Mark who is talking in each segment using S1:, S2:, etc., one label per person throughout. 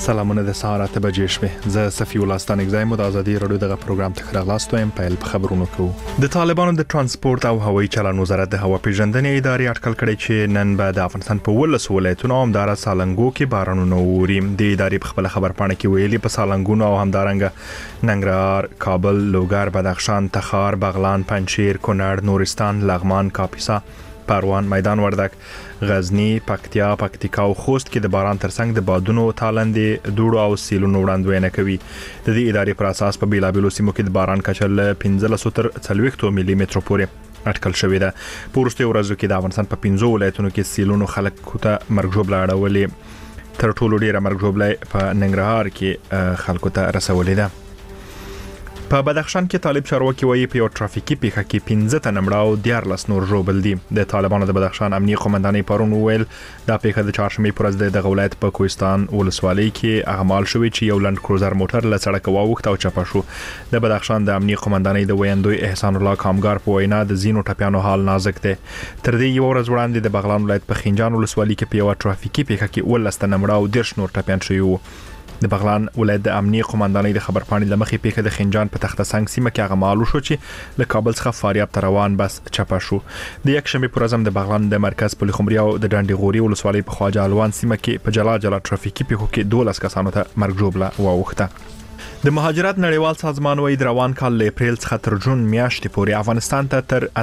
S1: سلامونه د سهار 8 بجې شوه. زه صفی الله ستانک زایم د ازادي رادیو دغه پروګرام ته خلاص وایم. په خبرونو کې د طالبانو د ترانسپورت او هوایي چلن وزارت د هوا پیژندنې ادارې اټکل کړی چې نن به د افغانستان په ولس ولایتونو او همدارا سالنګو کې بارانونه ووري. د ادارې په خپل خبر پاڼه کې ویلي په سالنګونو او همدارنګ ننګرهار، کابل، لوګر، بدخشان، تخار، بغلان، پنجشیر، کونړ، نورستان، لغمان، کاپیسا، پروان، میدان وردک، غزنی، پکتیا، پکتیکا او خوست کې د باران ترڅنګ د بادونو تالندې دوړو او سیلونو وړاندوینه کوي. د دې ادارې پر اساس په بیلابیلو سیمو کې د باران کچه له 15 تر 40 ملي متر پورې اټکل شوې ده. په وروستیو ورځو کې د افغانستان په 15 ولایتونو کې سیلونو خلک ته مرګ ژوبله اړولې. تر ټولو ډیره مرګ ژوبله په ننګرهار کې خلکو ته رسولې ده. په بدخشان کې طالب چارواکي وایي په یو ټرافیکي پیښه کې 15 تنه مړه او 14 نور ژوبل دي. د طالبانو د بدخشان امنیه قومندانۍ پرون ویل دا پیښه د چهارشنبه پر ورځ د ولایت په کوهستان ولسوالۍ کې اغمال شوې چې یو لند کروزر موټر له سړک واوښت او چپه شو. د بدخشان د امنیه قومندانۍ د ویاندوی احسان الله کامګار په وینا د زینو ټپیانو حال نازک دی. تر دې یو ورځ وړاندې د بغلان ولایت په خنجان ولسوالۍ کې په یو ټرافیکي پیښه کې 12 تنه مړه او 10 نور ټپیان شوي وو. د بغلان ولایت د امنیه قومندانۍ د خبرپاڼې لمخې پیښه د خنجان په تخته سنگ سیمه کې غمالو شو چې له کابل څخه فاریاب ته روان بس چپه شو. د یک شنبه پر ورځ د بغلان د مرکز پل خمریا او د ډنډي غوري ولسوالۍ په خواجه الوان سیمه کې په جلا ټرافیکي پیښو کې 12 کسانو ته مرګ ژوبله واوښته. د مهاجرت نړیوال سازمان وایي د روان کال له اپریل څخه تر جون میاشتې پورې افغانستان ته تر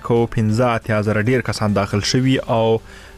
S1: 815 ډیر کسان داخل شوي او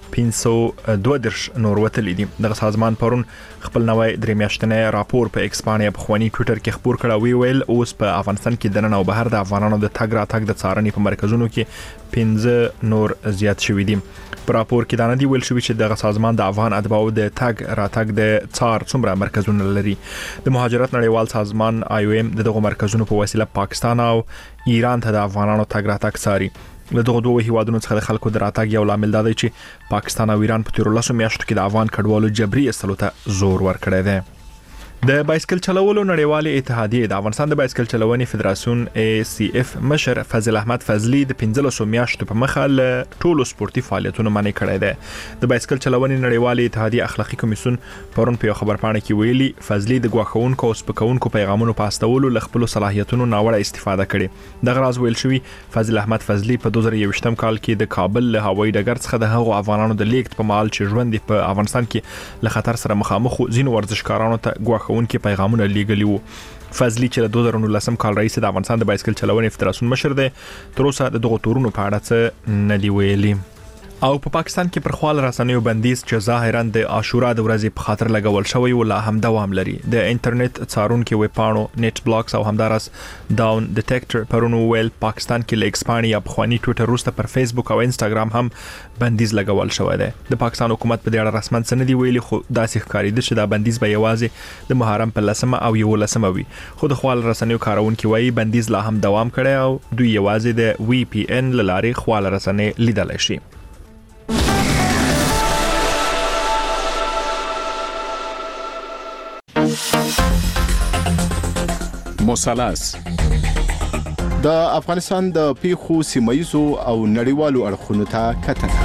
S1: 502 نور وتلي دي. دغه سازمان پرون خپل نوې درې میاشتنې راپور په ایکس باندې په خواني ټوئیټر کې خبر کړی ویل اوس په افغانستان کې د نن او بهر د افغانانو د تګ راتګ د څارنې په مرکزونو کې 15 نور زیات شوي دي. په راپور کې دا نه دی ویل شوی چې دغه سازمان د افغان اتباعو د تګ راتګ د څار څومره مرکزونه لري. د مهاجرت نړیوال سازمان IOM دغه مرکزونو په وسیله پاکستان او ایران ته د افغانانو تګ راتګ څاري. له دغه دوه هیوادونو څخه د خلکو د راتګ یو لامل دی چې پاکستان او ایران په 13 میاشتو کې د افغان کډوالو جبري استلو ته زور ورکړی دی. د بایسکل چلولو نړیوالې اتحادیې د افغانستان د بایسکل چلونې فدراسیون ACF مشر فضل احمد فضلی د 15 میاشتو په مخه له ټولو سپورتي فعالیتونو منع کړی دی. د بایسکل چلونې نړیوالې اتحادیې اخلاقی کمیسیون پرون په خبرپاڼه کې ویلي فضلی د غواخونکو او سپکونکو پیغامونو په استولو له خپل صلاحیتونو ناوړه استفاده کړي. دغه راز ویل شوی فضل احمد فضلی په 2021 کال کې د کابل له هوایي ډګر څخه د هغو افغانانو د لیکت په مال چې ژوند په افغانستان کې له خطر سره مخامخ ځینو ورزشکارانو ته ونکي پیغامونه لیږلي وو. فضلی چې له 2019 کال رئیس د افغانستان د بایسکل چلونې فدراسیون مشر دی تر اوسه د دغه تورونو په اړه څه نه دی ویلي. او په پاکستان کې پر خپل رسنیو بندیز چې ظاهرا د عاشورا د ورځې په خاطر لګول شوی ولا هم دوام لري. د انټرنیټ څارونکو ویب پاڼو نت بلاکس او همدارس داون ډیټیکټر پرونو ویل پاکستان کې لیکس پاڼې یا بخوانی ټوئیټر روسته پر فیسبوک او انستګرام هم بندیز لګول شوی دی. د پاکستان حکومت په دې اړه رسمن څه نه دی ویلي خو داسې ښکارېده چې دا بندیز به یوازې د محرم په 10 او 11 وي. خو د خپل رسنیو کارونکو وایي بندیز لا هم دوام کړي او دوی یوازې د VPN لارې خپل رسنۍ لیدل شي.
S2: مثلث د افغانستان د پیښو سیمایزو او نړیوالو اړخونو ته کتنه.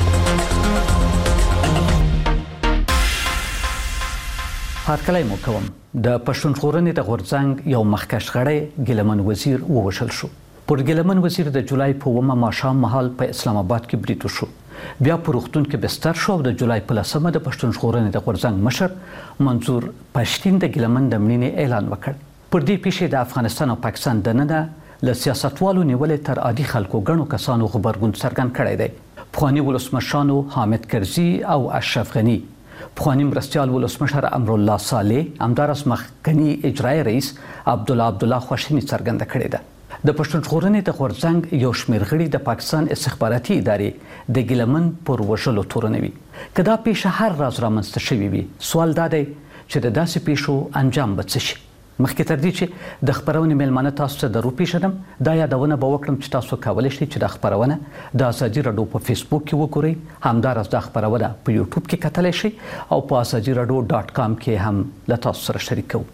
S3: هرکلی مو کوم. د پښتون ژغورنې د غورځنګ یو مخکښ غړی ګیلمن وزیر ووژل شو. پر ګیلمن وزیر د جولای په 1 ماښام مهال په اسلام آباد کې بریټ شو. بیا په روغتون کې بستر شو. د جولای په 10 د پښتون ژغورنې د غورځنګ مشر منظور پښتين د ګیلمن د مړینې اعلان وکړ. پر دې پیښې د افغانستان او پاکستان دننه له سیاستوالو نیولې تر عادي خلکو غنو کسانو خبرګون څرګند کړی دی. پخوانی ولسمشرانو حامد کرزي او اشرف غني، پخوانی مرستیال ولسمشر امرالله صالح، همدارس مخکنی اجرایی رئیس عبدالله خواشیني څرګنده کړې ده. د پښتون ژغورنې د غورځنګ یو شمېر غړي د پاکستان استخباراتي ادارې د ګیلمن پر وژلو تورنوي. که دا پیښه هر راز رامنځته شوې وي سوال دا دی چې د داسې پیښو انجام به څه شي. مخکې تر دې چې د خبرونې میلمانه تاسو ته درو پیښدم دا یادونه به وکړم چې تاسو کولی شئ چې د خبرونه د ازادي راډیو په فیسبوک کې وګورئ. همدارس د خبرونه په یوټیوب کې کتلی شئ او په azadieradio.com کې هم له تاسو سره شریک کوو.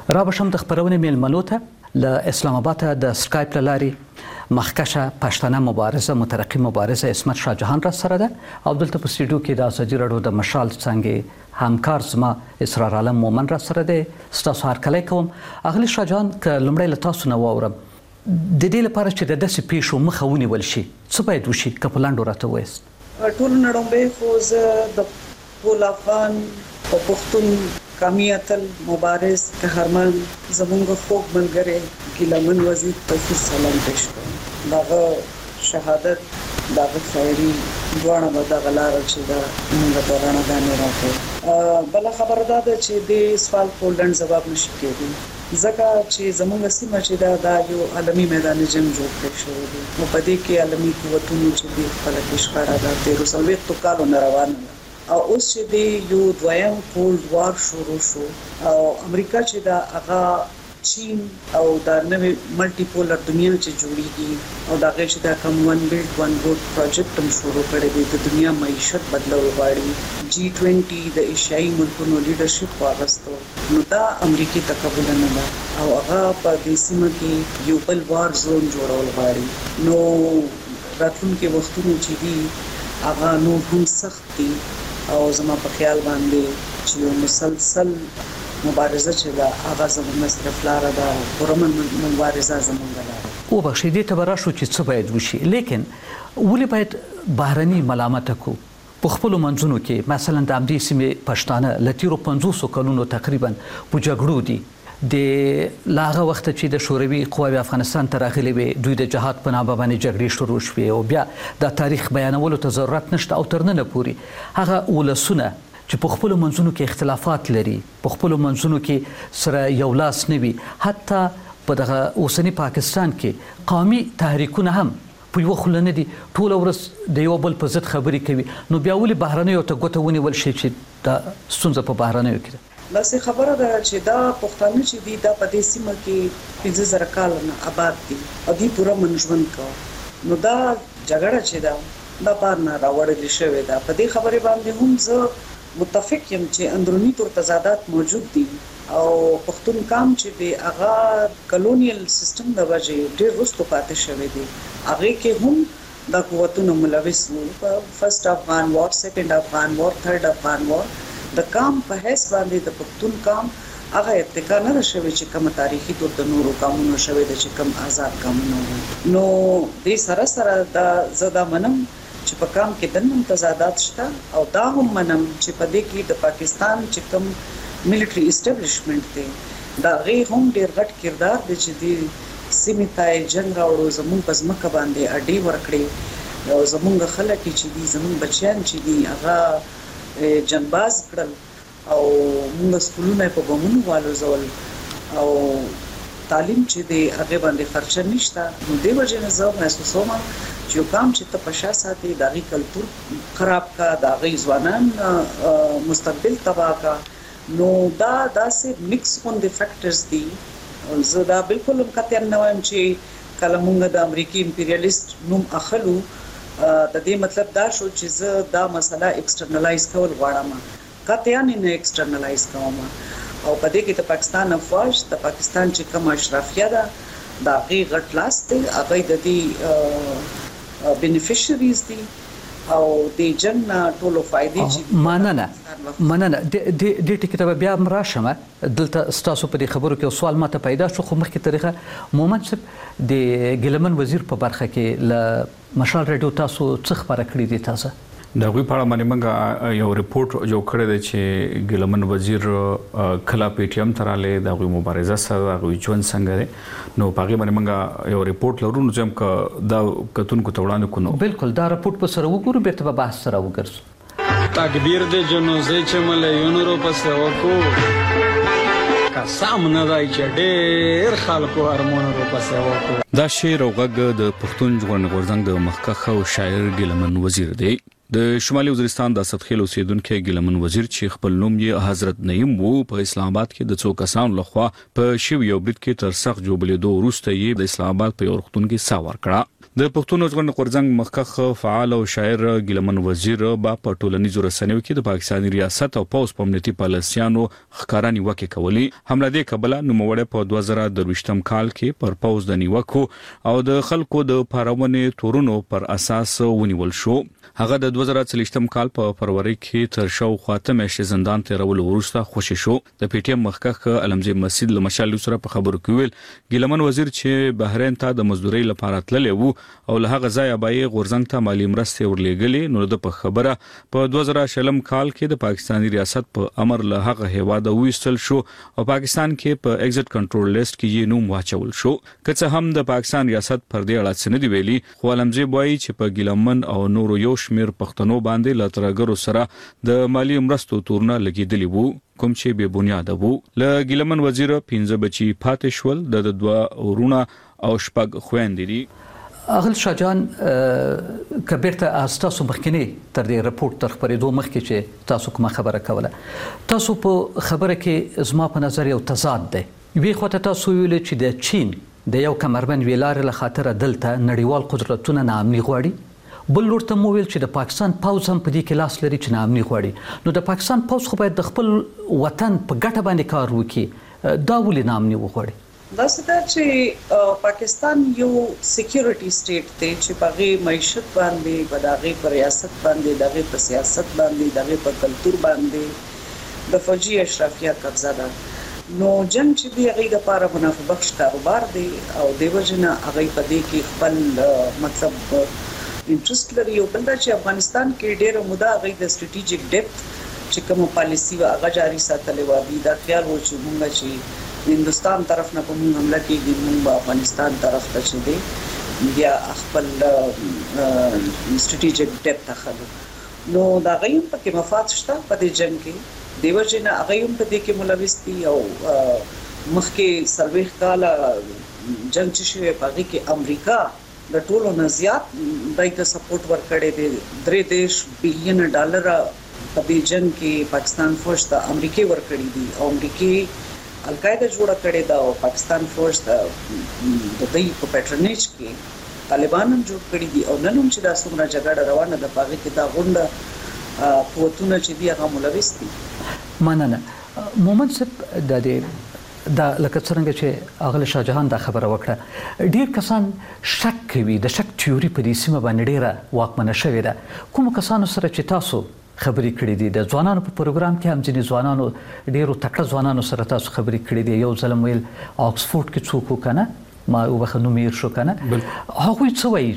S3: را بشم د خبرونې میلمنو ته له اسلام آباد د سکایپ له لارې مخکشه پښتنه مبارزه مترقي مبارزه عصمت شاه جهان را سره ده او دلته په سټوډیو کې د ازادي راډیو د مشال څنګه همکار زما اسرار عالم مومن را سره ده. ستاسو هرکلی کوم. اغلی شاه جهان که لومړی له تاسو نه واورم د دې لپاره چې د داسې پیښو مخه ونیول شي څه باید وشي که په لنډو راته ووایاست؟
S4: ټول نړومبې خو زه د ټول افغان او پښتون کامیاتل مبارز قهرمان زمونږ خوږ ملګری ګیلمن وزیر ته سلام پېښ کوم. دغه شهادت دغه خیري دواړه به دغه لاره چې دا موږ ته رڼاګانې راکړي. بله خبره دا ده چې د سوال په لنډ ځواب نشي کېدی ځکه چې زمونږ سیمه چې دا یو عالمي میدان جنګ جوړ کړی شوی دی نو په دې کې عالمي قوتونو چې د خپل ښکارا د 1300 کالو نه روانه او اوس چې د یو دویم کولډ وار شروع شو او امریکا چې دا هغه چین او دا نوې ملټي پولر دنیا چې جوړیږي او دا غي چې دا کم ون بیلډ ون روډ پروجیکټ هم شروع کړی دی د دنیا معیشت بدلول غواړي G20 د ایشیايي ملکونو لیډرشپ واغستو نو دا امریکای تقبل نه ده او هغه په دې سیمه کې یو بل وار زون جوړول غواړي نو راتلونکي وختونو چې دی هغه نو هم سخت دي او زما په خیال باندې چې یو مسلسل مبارزه چې دا هغه زموږ مصرف لاره ده پرمن مبارزه زموږ لاره
S3: او بخښي دې ته براشو چې څه باید وشي لیکن ولې باید بهرني ملامت کو په خپل منځونو کې مثلا د امدی سیمې پښتانه لتیرو 500 کلونو تقریبا په جګړو دي د لاغه وخت چې د شوروي قواوی افغانستان ته راغلي وي دوی د جهاد په نامه باندې جګړې شروع شوې او بیا د تاریخ بیانولو ته ضرورت نشته او تر نن پورې هغه ولسونه چې په خپل منځونو کې اختلافات لري په خپل منځونو کې سره یو لاس نه وي حتی په دغه اوسنی پاکستان کې قومي تحریکونه هم په یو خلنه دي ټول ورځ د یو بل په ضد خبرې کوي نو بیا ولې بهرنیو ته ګوته ونیول شي چې دا ستونزه په بهرنیو کې
S4: لاسه خبره ده چې دا پښتانه چې دي دا په دې سیمه کې 15000 کال نه آباد دي او دې پوره منځون کو نو دا جګړه چې دا بار نه راوړل شوې ده په دې خبره باندې هم زه متفق یم چې اندرونی تور تضادات موجود دي او پښتون قام چې دی هغه کلونیل سیستم د وجې ډېر وروسته پاتې شوی دی هغه کې هم د قوتونو ملوث وو فرست افغان وار سیکنډ افغان وار تھرد افغان وار د قام په هیڅ باندې د پښتون قام هغه اتکا نه شوی چې کوم تاریخي تور د نورو قومونو شوی د چې کوم آزاد قومونو نو د سره سره د زدا منم چې په کام کې دنه تضادات شته او دا هم منم چې په دې کې د پاکستان چې کوم ملټری اسټابلیشمنت دی دا غي هم ډیر غټ کردار دی چې د سیمې ته جنگ راوړو زموږ په ځمکه باندې اډي ورکړي او زموږ خلک چې دي زموږ بچیان چې دي هغه جنباز کړل او موږ سکولونه په بمونو والو زول او تعلیم چې دی هغه باندې خرچه نشته نو د وجه نه زه محسوسوم چې کوم چې ته پښا ساتي دغه کلتور خراب کا دغه ځوانان مستقبل تباہ کا نو دا داسې مکس اون د فیکټرز دي زه دا بالکل کته نه وایم چې کله موږ د امریکای امپریالیست نوم اخلو د دې مطلب دا شو چې زه دا مسله ایکسټرنلایز کول غواړم کته نه ایکسټرنلایز کوم او په دې کې د پاکستان افواج د پاکستان چې کوم اشرافیه ده دا غي غټ لاس دی هغه د دې بینیفیشریز دي او د جن ټولو فائدې چې
S3: مننه د ټکی ته بیا راشم دلته ستاسو په دې خبرو کې سوال ماته پیدا شو خو مخکې طریقه مومن صاحب د ګلمن وزیر په برخه کې ل مشال رادیو تاسو څه خبره کړې دي تاسو
S5: دا غوي په اړه باندې موږ یو ریپورت جوړ کړی دی چې ګلمن وزیر کلا پی ټی ایم تراله دا غوي مبارزه سره غوي جون څنګه دی نو پاغي باندې موږ یو ریپورت لرو نو چې موږ دا کتونکو ته وړاندې کوو
S3: بالکل دا ریپورت په سره وګورو به ته بحث سره وګرځو
S6: تکبیر دې جنازه چې مليونو روپسه وکړو قسم نه دی چې ډېر خلکو ارمانو روپسه وکړو
S5: دا شعر او غږ د پښتون ژغورنې غورځنګ د مخکښ او شاعر ګلمن وزیر دی د شمالي وزیرستان د اسدخیل اوسیدونکو ګلمن وزیر چې خپل نوم یې حضرت نعیم وو په اسلام آباد کې د څو کسانو لخوا په شیو یو برید کې تر سخت جوړبلېدو وروسته یې د اسلام آباد په یو روغتون کې سا ورکړه د پښتون ژغورنې غورځنګ مخکښ فعال او شاعر ګیلمن وزیر با په ټولنیزو رسنیو کې د پاکستاني ریاست او پوز په امنیتي پالیسیانو ښکارا نیوکه کولی. حمله دې قبله نوموړی په 2023م کال کې پر پوز د نیوکو او د خلکو د پارونې تورونو پر اساس ونیول شو. هغه د 2023م کال په فروری کې تر شو خاطر مېشه زندان ته رول ورسته خوشی شو. د پی ټی ایم مخکښ علمزی مسجد لمشال سره په خبرو کې ویل ګیلمن وزیر چې بحرین ته د مزدوري لپاره تللی وو او له هغه ځای بای غورځنګ ته مالی مرستې ورلېګلې نو د خبره په 2020 کال کې د پاکستاني ریاست په امر له هغه هیواده وېستل شو او پاکستان کې په ایگزټ کنټرول لیست کې یې نوم واچول شو. که څه هم د پاکستان ریاست پر دې اړه څه نه دی ویلي خو علمزی وایي چې په ګیلمن او نورو یو شمیر پښتنو باندې لاترګرو سره د مالی مرستو تورونه لګیدلی وو کوم چې به بنیاد وو. ل ګیلمن وزیر 15 بچي پاتې شول د 2 ورونه او شپږ خويندې دي.
S3: اغل شاجان کبیرته تاسو مخکنی تر دې رپورت تر خبرېدو مخکې چې تاسو کومه خبره کوله تاسو په خبره کې زما په نظر یو تضاد دی. وی خو تاسو ویل چې د چین د یو کمربند ویلار له خاطر دلته نړیوال قدرتونه نامني غواړي بل ورته مو ویل چې د پاکستان پوز هم په دې کې لاس لري چې نامني غواړي نو د پاکستان پوز خو باید د خپل وطن په ګټه باندې کار وکړي دا ولې نامني وغواړي.
S4: دا څه چې پاکستان یو سکیورټي سټیټ دی چې په معیشت باندې په دغه پر ریاست باندې دغه په سیاست باندې دغه په کلچر باندې د فوجي اشرافیه قبضه ده نو جنگ چې دی هغه د لپاره منافع بخش کاروبار دی او دیو جنا هغه په دې کې خپل مطلب انټرست لري او بل دا چې افغانستان کې ډېر موده غي د سټریټیجیک ډیپث چې کوم پالیسی هغه جاری ساتلې و دي دا خیال و چې موږ چې هندستان طرف نه کوم حمله کېږي موږ افغانستان طرف ته چې دی بیا خپل سټریټیجیک ډیپث اخلو نو دا غیم په کې مفاد شته په دې جنگ کې دیو جنا غیم په دې کې ملوث دي او مخکې سرویخ کاله جنگ چې شوی په کې امریکا د ټولو نه زیات دایته سپورټ ورکړي دي $3 بلین په دې جنگ کې پاکستان فوج ته امریکای ورکړي دي او امریکای القاعده جوړه کړې ده او پاکستان فوج ته د دې په پیټرنیج کې طالبان هم جوړ کړي دي او نن هم چې دا څومره جګړه روانه ده پاګه کې دا غونډه قوتونه چې دی هغه ملوث دي.
S3: مننه مومن صاحب د دې دا لکه څنګه چې اغل شاهجهان دا خبره وکړه ډیر کسان شک کوي د شک تیوري په دې سیمه باندې ډیره واکمنه شوې ده کوم کسانو سره چې تاسو خبرې کړې دي د ځوانانو په پروګرام کې هم ځینې ځوانانو ډیرو تکړه ځوانانو سره تاسو خبرې کړې دي یو ځلم ویل آکسفورد کې څوک کنه ما وبخنو میر شو کنه هغه څه وایي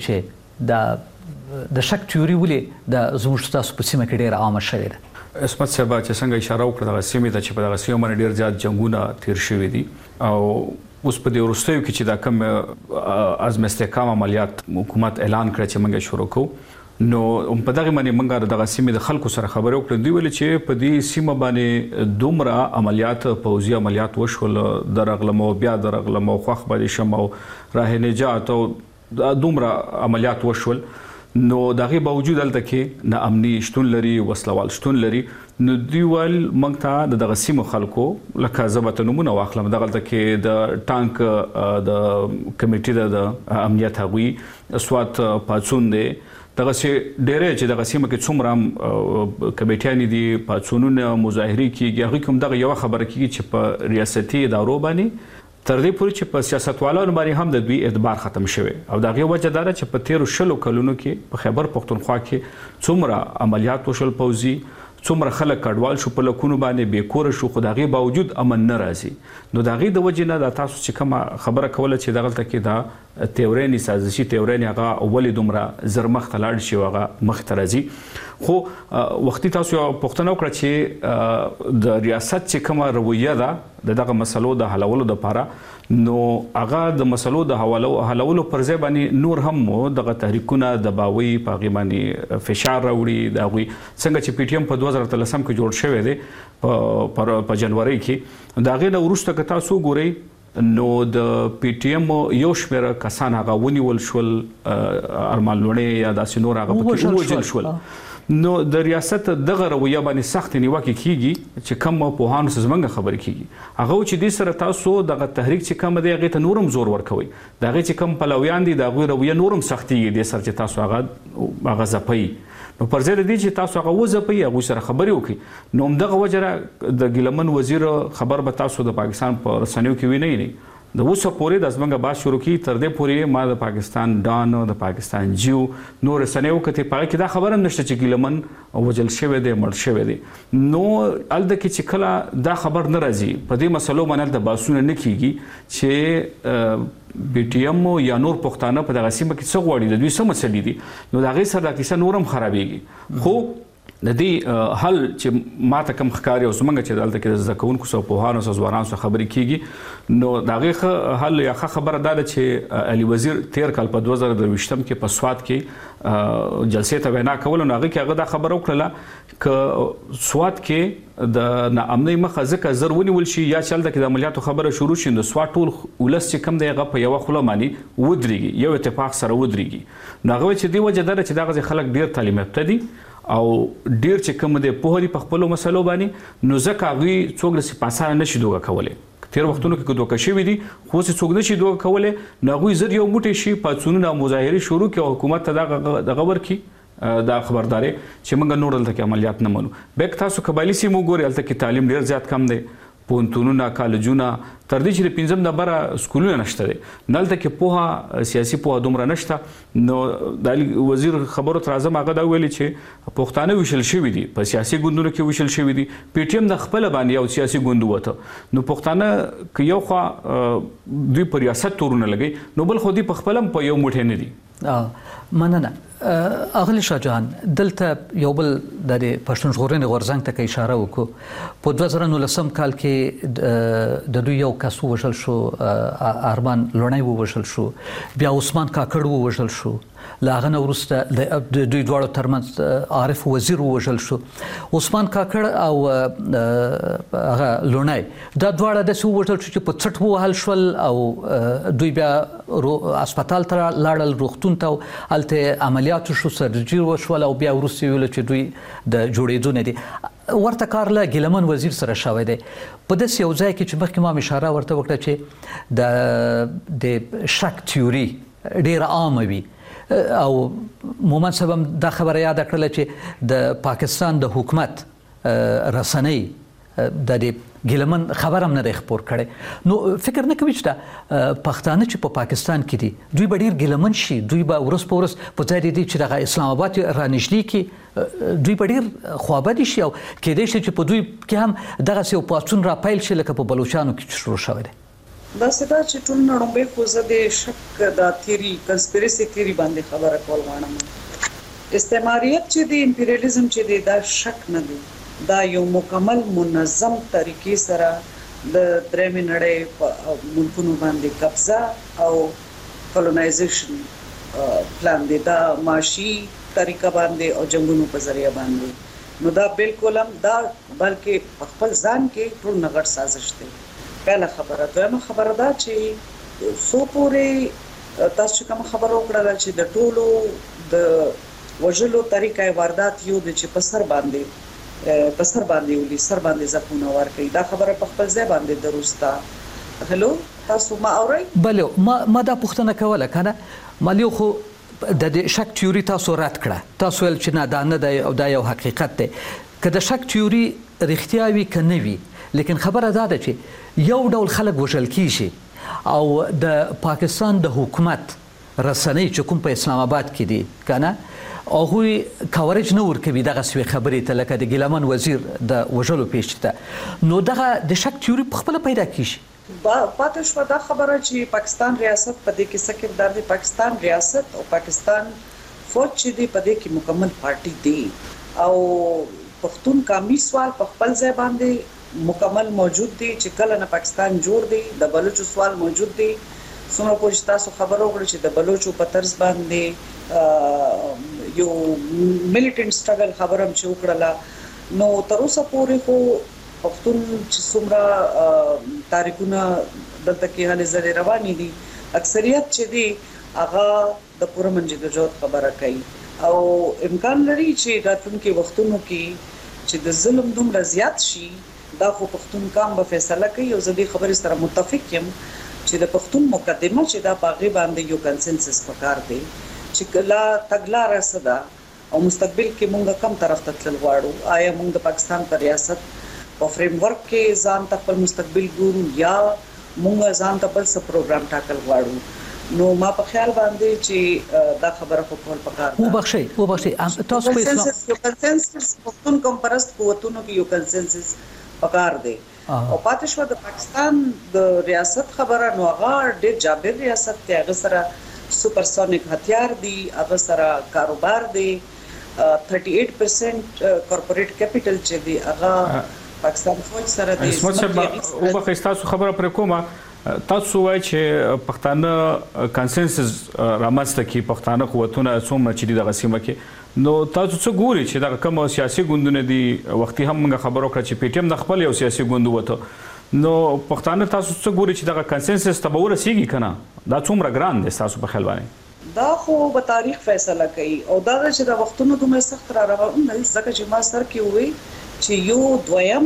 S3: چې د شک تیوري ولې د زموږ تاسو په سیمه کې ډیره عامه شوې ده.
S5: اسمت صاحب چې څنګه اشاره وکړه د سیمې ته چې په دغه سیمه باندې ډیر زیات جنگونه تیر شوي دي او اوس په دې وروستیو کې چې دا کوم عزم استحکام عملیات حکومت اعلان کړ چې موږ شروع کوو نو په دغه باندې موږ د سیمې د خلکو سره خبرې وکړې دی ول چې په دې سیمه باندې دومره عملیات پوځي عملیات وشول درغلمو بیا درغلمو خوخ باندې شمو راه نجات او دومره عملیات وشول نو دغه باوجود دلته کې نه امني شتون لري وسلوال شتون لري نو دیوال موږ ته دغه سیمو خلکو لکه زبته نمونه واخلم دغه کې د ټانک د کمیټې د امنیت هغوی سوات پاتسون دی دغه سي ډېرې چې دغه سیمه کې څومره کمیټیان دي پاتسونونه مظاهري کیږي هغه کوم دغه یو خبره کیږي چې په ریاستي ادارو باندې تر دې پورې چې په سیاستوالانو باندې هم د دوی اعتبار ختم شوی او دغه وجه دا چې په 13 کلونو کې په خیبر پختونخوا کې څومره عملیات وشول پوځي څومره خلک کډوال شو په لکونو باندې بیکور شو خو دغه باوجود امن نه راځي نو دغه د وجه نه د تاسو چې کوم خبره کوله چې دغه تکي دا تیورینی سازشي تیورینی هغه اولې دومره زرمخ تلاړ شي هغه مخ ترازي خو وختي تاسو پښتنو کړ چې د ریاست چې کومه رویه ده دغه مسلو د حلولو لپاره نو هغه د مسلو د حلولو پر ځای باندې نور هم دغه تحریکونه د باوی په غیماني فشار راوړي دا وي څنګه چې پی ټی ایم په 2013 کې جوړ شوی دی په جنوري کې دا غي د ورسته که تاسو ګورئ نو د پی ټی ایم یو شمېر کسان هغه ونیول شول ارمان لوڼې یا داسې نور هغه پکې ووژل شول. نو د ریاست دغه رویه باندې سخت نیوکه کیږي چې کوم پوهانو زمونږ خبرې کیږي هغه چې د سره تاسو دغه تحریک چې کوم دی هغه ته نورم زور ورکوي دغه چې کوم پلویان دي دغه رویه نورم سختيږي د سر چې تاسو هغه زپي نو پر ځای دي چې تاسو هغه وزپي هغه سره خبرې وکړي نو دغه وجره د ګلمن وزیر خبر به تاسو د پاکستان په رسنیو کې وینئ نه د اوسه پورې د زمونږ باز شروع کی تر دې پورې ما د پاکستان ډان د پاکستان جیو نور سنیو کته پاره کې دا خبره نشته چې ګلمن وجل شوی دی مړ شوی دی نو الته کې چې کله دا خبر نه راځي په دې مسلو باندې د باسونه نه کیږي چې بی ټی ایم یا نور پښتانه په دغه سیمه کې څه غواړي د دوی څه مسلې دي نو دا غي سره د کیسه نورم خرابېږي خو د دې حل چې ماته کم ښکاري او زمونږ چې دلته کې د زده کوونکو سره پوهانو سره ځوانانو سره خبرې کیږي نو د هغې حل یا ښه خبره دا ده چې علي وزیر تیر کال په 2023 کې په سوات کې جلسې ته وینا کوله نو هغې کې هغه دا خبره وکړله که سوات کې د ناامنۍ مخه ځکه زر ونیول شي یا چې هلته کې د عملیاتو خبره شروع شي نو سوات ټول ولس چې کوم دی هغه په یوه خوله باندې ودرېږي یو اتفاق سره ودرېږي نو هغه چې دې وجه دا ده چې دغه خلک ډېر تعلیم یافته دي او ډیر چې کوم د پوهري په خپل مسلو باندې نو ځکه هغه څوک د سپاسانه نشي دوه کولای تیر وختونو کې دوه شوی دي خو څوک نشي دوه کولای نو هغه زر یو موټی شي پاتونو مظاهره شروع کې حکومت ته دغه ورکی دا خبرداري چې موږ نور دلته کې عملیات نه منو بیک تاسو قبایلی سیمو ګوري دلته کې تعلیم ډیر زیات کم دی پونتونونه کالجونه تر دې چې د 15 نمبر سکولونه نشته دي نلته کې پوها سیاسي پوها دومره نشته نو د وزیر خبرو تر اعظم هغه دا ویلي چې پښتانه وشل شوی دي په سیاسي ګوندونو کې وشل شوی دي پی ټی ایم د خپل باندې یو سیاسي ګوند وته نو پښتانه که یو خوا دوی په ریاست تورونه لګي نو بل خو دوی په خپل په یو موټی نه دي
S3: مننه اغلی شاه جان دلته یو بل د پښتون ژغورنې غورځنګ ته اشاره وکړو په 2019 کال کې د دوی یو کس ووژل شو ارمان لوڼی ووژل شو بیا عثمان کاکړ ووژل شو لا هغه وروسته د دوی دواړو ترمنځ عارف وزیر ووژل شو عثمان کاکړ او هغه لوڼی دا دواړه داسې ووژل شو چې په څټ ووهل شول او دوی بیا هسپتال ته لاړل روغتون ته هلته عملیاتو شو سرجري وشول او بیا وروسته ویل چې دوی د جوړېدو نه دي ورته کار له ګلمن وزیر سره شوی دی په داسې یو ځای کې چې مخکې ما اشاره ورته وکړه چې د شک تیوري ډېره عامه وي او مومن صاحب دا خبره یاد کړله چې د پاکستان د حکومت رسنۍ د دې ګلمن خبر هم نه دی خپور کړی نو فکر نه کوي چې دا پښتانه چې په پاکستان کې دي دوی به ډېر ګلمن شي دوی به ورځ په ورځ په ځای دی چې دغه اسلام آباد رانږدې کړي دوی به ډېر خوابدي شي او کېدای شي چې په دوی کې هم دغسې یو پاڅون راپیل شي لکه په بلوچانو کې شروع شوی دی
S4: دا سدا چې ټول نړۍ خو زه د شک د تیوري کنسپیرسي تیوري باندې خبره کول غواړم استعماریت چې د امپریالیزم چې دی دا شک نه دی دا یو مکمل منظم طریقې سره د درېمې نړۍ په ملکونو باندې قبضه او کولونایزیشن پلان دی دا معاشي طریقه باندې او جنگونو په ذریعہ باندې نو دا بالکل هم دا بلکې خپل ځان کې ټول نغړ سازش دی پهله خبره دویمه خبره دا چې سو پورې تاسو کوم خبر وکړه چې د ټولو د وژلو طریقې واردات یو د چې په سر باندې ولي سر باندې زخمونه ورکړي دا خبره په خپل ځای باندې دروسته هلو تاسو ما اورئ
S3: بله ما دا پوښتنه کوله کنه مالیو خو د شک تیوري تاسو رد کړه تاسو ول چې نه دا نه دی او دا یو حقیقت دی که د شک تیوري رښتیا وي که نه وي لیکن خبره دا ده چې یو ډول خلک وژل کیږي او د پاکستان د حکومت رسنۍ چې کوم په اسلام آباد کې دي کنه هغوی کاورج نه ورکوي دغه سوي خبرې ته لکه د ګلمن وزیر د وژلو پیښې ته نو دغه د شک تیوري په خپله پیدا کیږي
S4: پاتې شوه دا خبره چې پاکستان ریاست په دې کې څه کردار دی پاکستان ریاست او پاکستان فوج چې دی په دې کې مکمل پارټي دی او پښتون قومي سوال په خپل ځای باندې مکمل موجود دی چې کله نه پاکستان جوړ دی د بلوچو سوال موجود دی څومره پوه تاسو خبرو وکړه چې د بلوچو په طرز باندې یو میلیټنټ سټرګل خبرم چې وکړله نو تر اوسه پورې خو پښتون چې څومره تاریخونه دلته کې هلې ځلې روانې دي اکثریت چې دی هغه د پوره منجدجات خبره کوي او امکان لري چې راتلونکي وختونو کې چې د ظلم دومره زیات شي دا خو پښتون کام به فیصله کوي او زه دې خبرې سره متفق یم چې د پښتون مقدمه چې دا باغې باندې یو کنسنسس پکار دی چې کلا تګلاره صدا او مستقبل کې مونږ کم طرف ته تلل غواړو آیا مونږ د پاکستان پر ریاست په فریم ورک کې ځان ته خپل مستقبل ګورو یا مونږ ځان ته بل څه پروګرام ټاکل غواړو نو ما په خیال باندې چې دا خبره په خپل پکار
S3: ده وبخښي تاسو په
S4: اسلام کنسنسس پښتون کوم پرست قوتونو کې یو کنسنسس پکار دی او پاتې شو د پاکستان د ریاست خبره نو هغه ډېر جابر ریاست دی هغه سره سپرسونیک هتیار دی هغه سره کاروبار دی 38% کارپوریټ کیپټل چې دی هغه پاکستان فوج سره دی
S5: او په تاسو خبره پر کومه تاسو وایي چې پښتانه کنسنسس رامنځته کی پښتانه قوتونه څومره چې د غسیمه کې نو تاسو څه ګوري چې دا کوم سیاسي ګوندونه دي وختي هم موږ خبرو کړ چې پی ټی ایم د خپل یو سیاسي ګوند وته نو پښتانه تاسو څه ګوري چې دا کنسنسس ته به ورسیږي کنه دا څومره ګران دي تاسو په خیال باندې
S4: دا خو به تاریخ فیصله کوي او دا چې د وختونو دومره سخت را روان دي ځکه چې ما سر کې وې چې یو دویم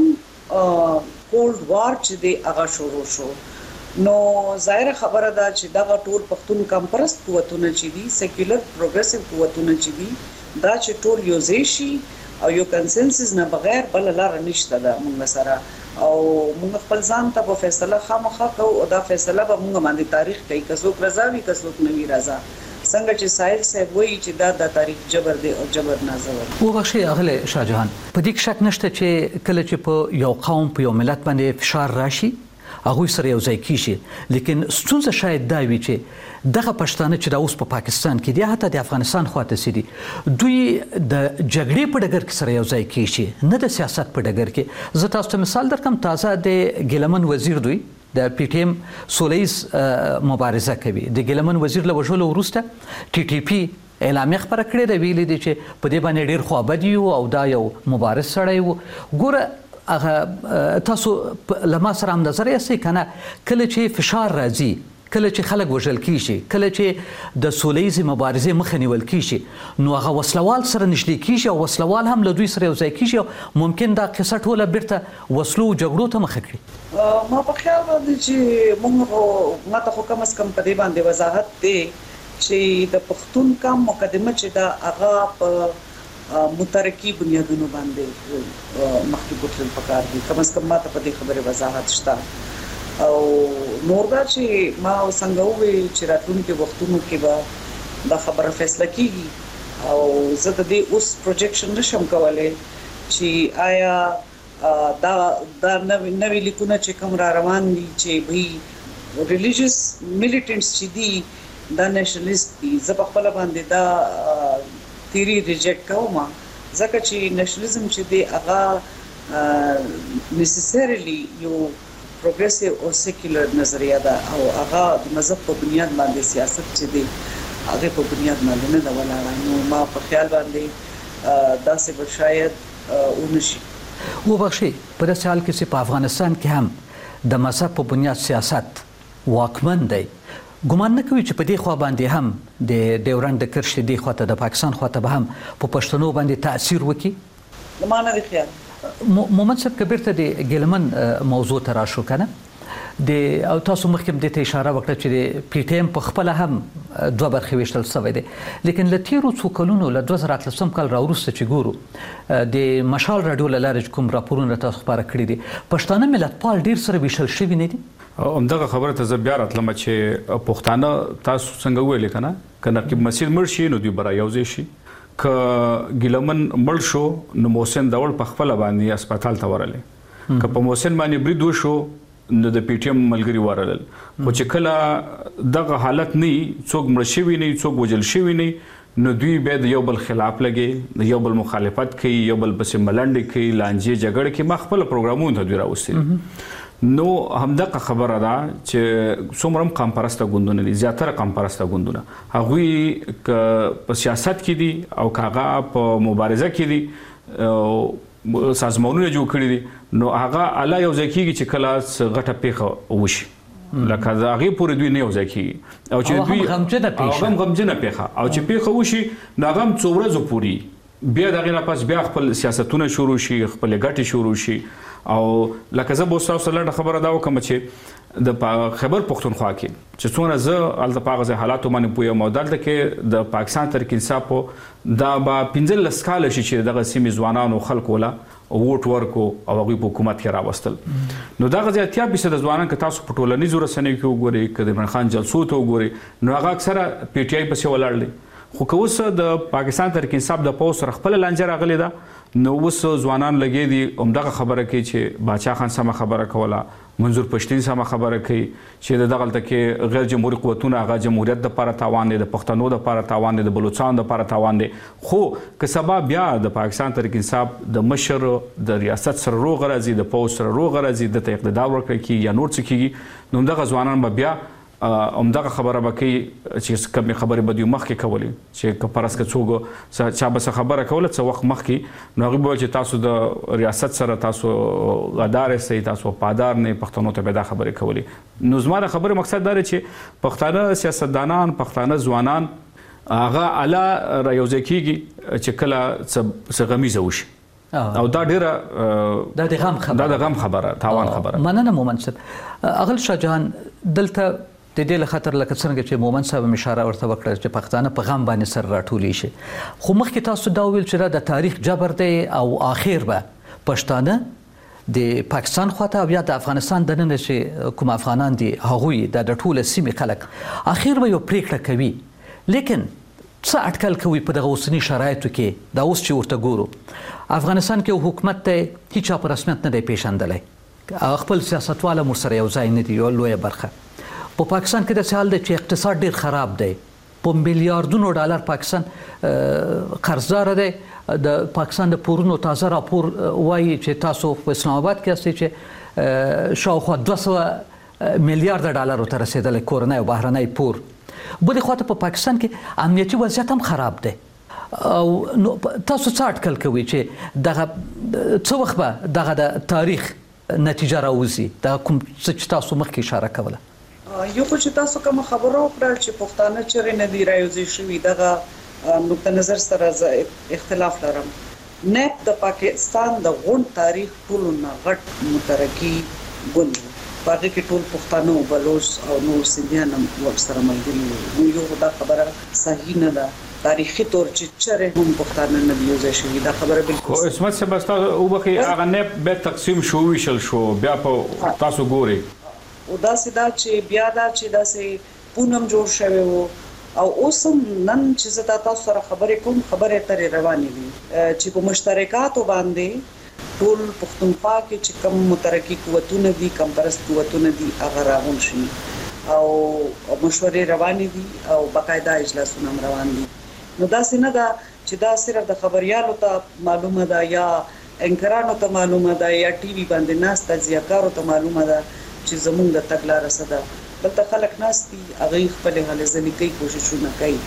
S4: کولډ وار چې دی هغه شروع شو نو ظاهر خبره ده چې دا ټول پښتون کمپرست قوتونه چې دي سیکولر پروګریسیو قوتونه چې دي دا چې ټول یو ځای شي او یو کنسنسس نه بغیر بل لار نشته ده موږ سره او موږ خپل ځان ته په فیصله خامخا کوو او دا فیصله به موږ باندې تاریخ کوي کڅوک رضا وي کڅوک نوي رضا څنګه چې سایل صاحب وایي چې دا د تاریخ جبر دی او جبر نازور
S3: وبخښي اغله شاهجهان په دې شک نشته چې کله چې په یو قوم په یو ملت باندې فشار راشي هغه سره یو ځای کیږي لیکن ستونزه شاید دا وي چې دغه پښتانه چې د اوس په پاکستان کې دي حتی د افغانستان خواته سي دي دوی د جګړې په ډګر کې سره یو ځای کیږي نه د سیاست په ډګر کې زه تاسو ته مثال درکم تازه د ګیلمن وزیر دوی د پی ټی ایم سولیز مبارزه کوي د ګیلمن وزیر له وژلو وروسته ټي ټي پی اعلامیه خبره کړې ده ویلي دي چې په دې باندې ډېر خوابدي او دا یو مبارز سړی و ګوره هغه تاسو لما سره هم نظر یې کنه کله چې فشار راځي کله چې خلک وژل کیږي کله چې د سولیز مبارزې مخه نیول کیږي نو هغه وسلوال سره نشلی کیږي او وسلوال هم له دوی سره یو ځای کیږي ممکن دا قصه ټوله بیرته وسلو جګړو ته مخه کړي
S4: ما په خیال باندې چې موږ ماته خو کم از کم په دې باندې وضاحت دی چې د پښتون کم مقدمه چې دا هغه په مترکی بنیادونو باندې مخکې بوتل پکار دي کم از کم ماته په دې خبره وضاحت شته او نور دا چې ما څنګه وې چې راتلونکي وختونو کې به دا خبره فیصله کیږي او زه د دې اوس پروجیکشن نشم کولای چې آیا دا نوې لیکونه چې کوم را روان دي چې به ریلیجیس میلیټنټس چې دي دا نېشنلیست دي زه په خپل باندې دا تیری ریجیکټ کوم ځکه چې نېشنلیزم چې دی هغه نیسیسریلی یو پروګریسیو او سیکولر نظریه ده او هغه د مذهب په بنیاد باندې سیاست چې دی هغه په بنیاد باندې نه دا ولاړ نو ما په خیال باندې دا څه به شاید ونشي
S3: وبخښي په داسې حال کې چې په افغانستان کې هم د مذهب په بنیاد سیاست واکمن دی ګمان نه کوي چې په دې خوا باندې هم د ډیورنډ د کرښې دی خواته د پاکستان خواته به هم په پښتنو باندې تاثیر وکړي
S4: د مانه خیال
S3: مومن صاحب کبیر ته د ګیلمن موضوع ته راشو کنه د او تاسو مخکې د ته اشاره وکړه چې د پی ټی ایم په خپل هم دوه برخې ویشتل شوی دی لیکن له تیرو څو کلونو له 2013 کال راوروسته چې ګورو د مشال راډیو له لارې کوم راپورونه تاسو خبره کړی دي پښتانه ملتپال ډیر سره ویشل شوی نه دي
S5: همدغه خبره ته زه بیا راتلم چې پښتانه تاسو څنګه ویل کنه نقیب مسیح مړ شي نو دوی برا یوځای شي ک ګیلمن مړ شو نو محسن داول په خپل باندې هسپتال ته ورلې ک په محسن باندې برید وشو نو د پی ټی ایم ملګری ورلل خو چې کله دغه حالت نه څوک مړ شوی نه څوک وجل شوی نه نو دوی به د یو بل خلاف لګي یو بل مخالفت کوي یو بل پسې ملنډي کوي لانجې جګړه کوي ما خپل پروګرامونه ته دوی راوستي نو همدغه خبره ده چې څومره قام پرسته ګوندونه دي زیاتره قام پرسته ګوندونه هغوی په سیاست کې دي او کاغه په مبارزه کې دي سازمانونه جوړ کړي دي نو هغه اعلی یو ځای کېږي چې کله غټه پیښه وشي لکه دا هغه پورې دوی نه یو ځای کېږي او چې دوی غمجنه پیښه او چې پیښه وشي نو هغه څو ورځې پورې بیا دغه نه پس بیا خپل سیاستونه شروع شي خپل ګټې شروع شي او لکه زه به تاسو سره خبره دا وکم چې د خبر پښتونخوا کې چې څونه زه الته پاغه حالاتو باندې پوهه مودل ده کې د پاکستان تحریک انصاف دا به 15 کال شي چې دغه سیمې ځوانانو خلکو ولا ووټ ورکو او هغه په حکومت کې راوستل نو دا غزي 80% ځوانان که تاسو په ټولنیزو رسنیو کې وګورئ کله عمران خان جلسو ته وګورئ نو هغه اکثره پی ټی آی پسې ولاړل خو که اوس د پاکستان تحریک انصاف د پوس سره خپل لانجه راغلی ده نو اوس ځوانان لګي دي همدغه خبره کوي چې باچا خان سم خبره کوله منظور پښتين سم خبره کوي چې دغه کې غیر جمهوریت قوتونه هغه جمهوریت د لپاره تاوان دي د پښتنو د لپاره تاوان دي د بلوچستان د لپاره تاوان دي خو که سبا بیا د پاکستان تحریک انصاف د مشر د ریاست سره روغ راځي د پوس سره روغ راځي د اقتدار ورکړي یا نور څه کیږي نو دغه ځوانان به بیا همدغه خبره به کوي چې کومې خبرې به دوی مخکې کولې چې که پرس که څوک چا به څه خبره کوله څه وخت مخکې نو هغوی به چې تاسو د ریاست سره تاسو غدار یاستئ تاسو وفادار نه پښتنو ته به دا خبرې کولې نو زما د خبرې مقصد دا دی چې پښتانه سیاستدانان پښتانه ځوانان هغه اعلی رايوځای کېږي چې کله څه غمیزه وشي او دا ډیره دا د غم خبره تاوان خبره
S3: مننه مومن صاحب اغل شاه جهان دلته د دې خطر لکه څنګه چې مومن صاحب اشاره ورته وکړه چې پښتانه په غم باندې سر راټولې شي خو مخکې تاسو دا ویل چې د تاریخ جبر دی او اخر به پښتانه د پاکستان خواته بیا د افغانستان د نن چې کوم افغانان دي هغوی د ټوله سیمې خلک اخر به یو پریکړه کوي لیکن څه اټکل کوي په دغه اوسنی شرایطو کې دا اوس چې ورته ګورو افغانستان کې حکومت ته هیڅ په رسمیت نه دی پیژندلی خپل سیاستواله مرسره یو ځای نه دی یو لویه برخه په پاکستان کې د حال دی چې اقتصاد ډیر خراب دی په میلیارډونو ډالر پاکستان قرضدار دی د پاکستان د پورونو تازه راپور وایي چې تاسو په اسلام آباد کې استئ چې شاوخوا 200 میلیارډ ډالر ته رسیدلی کورنۍ او بهرنۍ پور بلې خواته په پاکستان کې امنیتي وضعیت هم خراب دی او تاسو څه اټکل کوئ چې دغه څه وخت به دغه د تاریخ نتیجه راوځي دا کوم څه چې تاسو مخکې اشاره کوله
S4: یو خو چې تاسو کوم خبرو وکړه چې پښتانه چیرې نه دی راوځي شوي دغه نقطه نظر سره اختلاف لرم نه د پاکستان د غون تاریخ ټول نه غټ مترقي ګوند باقي کې ټول پښتانه او بلوچ او نور سیندیان هم ورسره ملګري یو دا خبره صحیح نه ده تاریخي تور چې چیرې هم پښتانه نه دی راوځي شوي دا خبره بالکل
S5: خو اسمت سبستا او بخي هغه نه به تقسیم شو ویشل شو بیا په تاسو ګوري
S4: او دا سدا چې بیا دا چې دا سه پونم جوړ شوی وو او اوس نن چې زه تاسو سره خبرې کوم خبرې ترې روانې دي چې په مشترکاتو باندې ټول پښتونخوا کې چې کوم مترقي قوتونه دي کم پرست قوتونه دي هغه راغون شي او مشورې روانې دي او باقاعده اجلاسونه روان دي نو دا څنګه دا چې دا صرف د خبريالو ته معلومه ده یا انکرانو ته معلومه ده یا ټي وي باندې ناس تجزیه‌کارو ته معلومه ده چې زمونږ د تګلارې سره دلته خلک ناس دي هغه خپل هلې ځلې کوي کوششونه کوي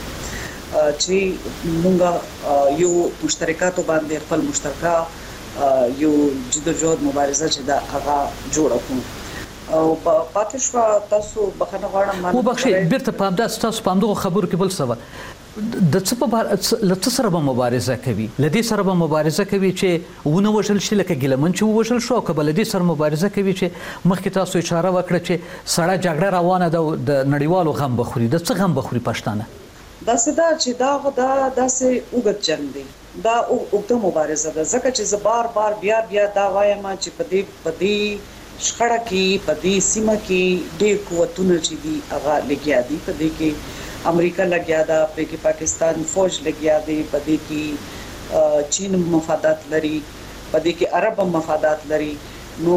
S4: چې مونږ یو مشترکاتو باندې خپل مشترکه یو جدوجہد مبارزه چې دا هغه جوړ کړو او پاتشوا تاسو بخنه غواړم
S3: مو بخښي بیرته په همداس تاسو په همدغه خبرو کې بل څه د څه په لته سره به مبارزه کوي لدې سره به مبارزه کوي چې ونه وشل شي لکه ګلمن چې وشل شو که بل دې سره مبارزه کوي چې مخکې تاسو اشاره وکړه چې سړی جګړه روانه ده د نړیوالو غم بخوري د څه غم بخوري پښتانه
S4: دا سدا چې دا داسې وګت جنگ دی دا اوږده مبارزه ده ځکه چې زه بار بار بیا دا وایم چې په دې شخړه کې په دې سیمه کې ډېر قوتونه چې دي هغه لګیا دي په دې کې امریکا لګیا ده په کې پاکستان فوج لګیا دی په دې کې چین مفادات لري په دې کې عرب مفادات لري نو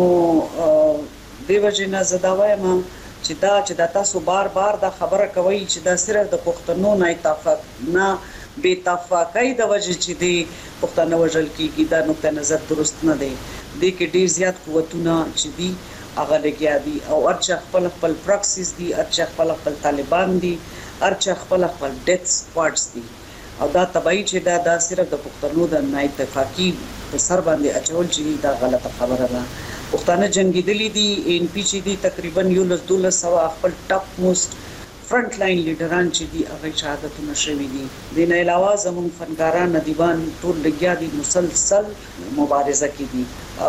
S4: دیو جنا زداوایم چې دا تاسو بار بار دا خبره کوي چې دا صرف د پښتنو نه اتفاق نه بے اتفاقۍ د وجه چې دی پښتانه وژل کیږي دا نقطه نظر درست نه دی د کې ډیر زیات قوتونه چې دی هغه لګیا دي او ارچ خپل پراکسیس دي ارچ خپل طالبان دي ارچ خپل ډیث سکواډز دي او دا تبعی چې دا صرف د پښتنو د نااتفاقی په سر باندې اچول چې دا غلطه خبره ده. پښتانه جنگیدلی دي ان پی چې دي تقریبا 1200 خپل ټاپ موست فرنٹ لاین لیډران چې دي هغه شهادتونه شوي دي. د نه علاوه زموږ فنکاران ندیبان ټول لګیا دي مسلسل مبارزه کې دي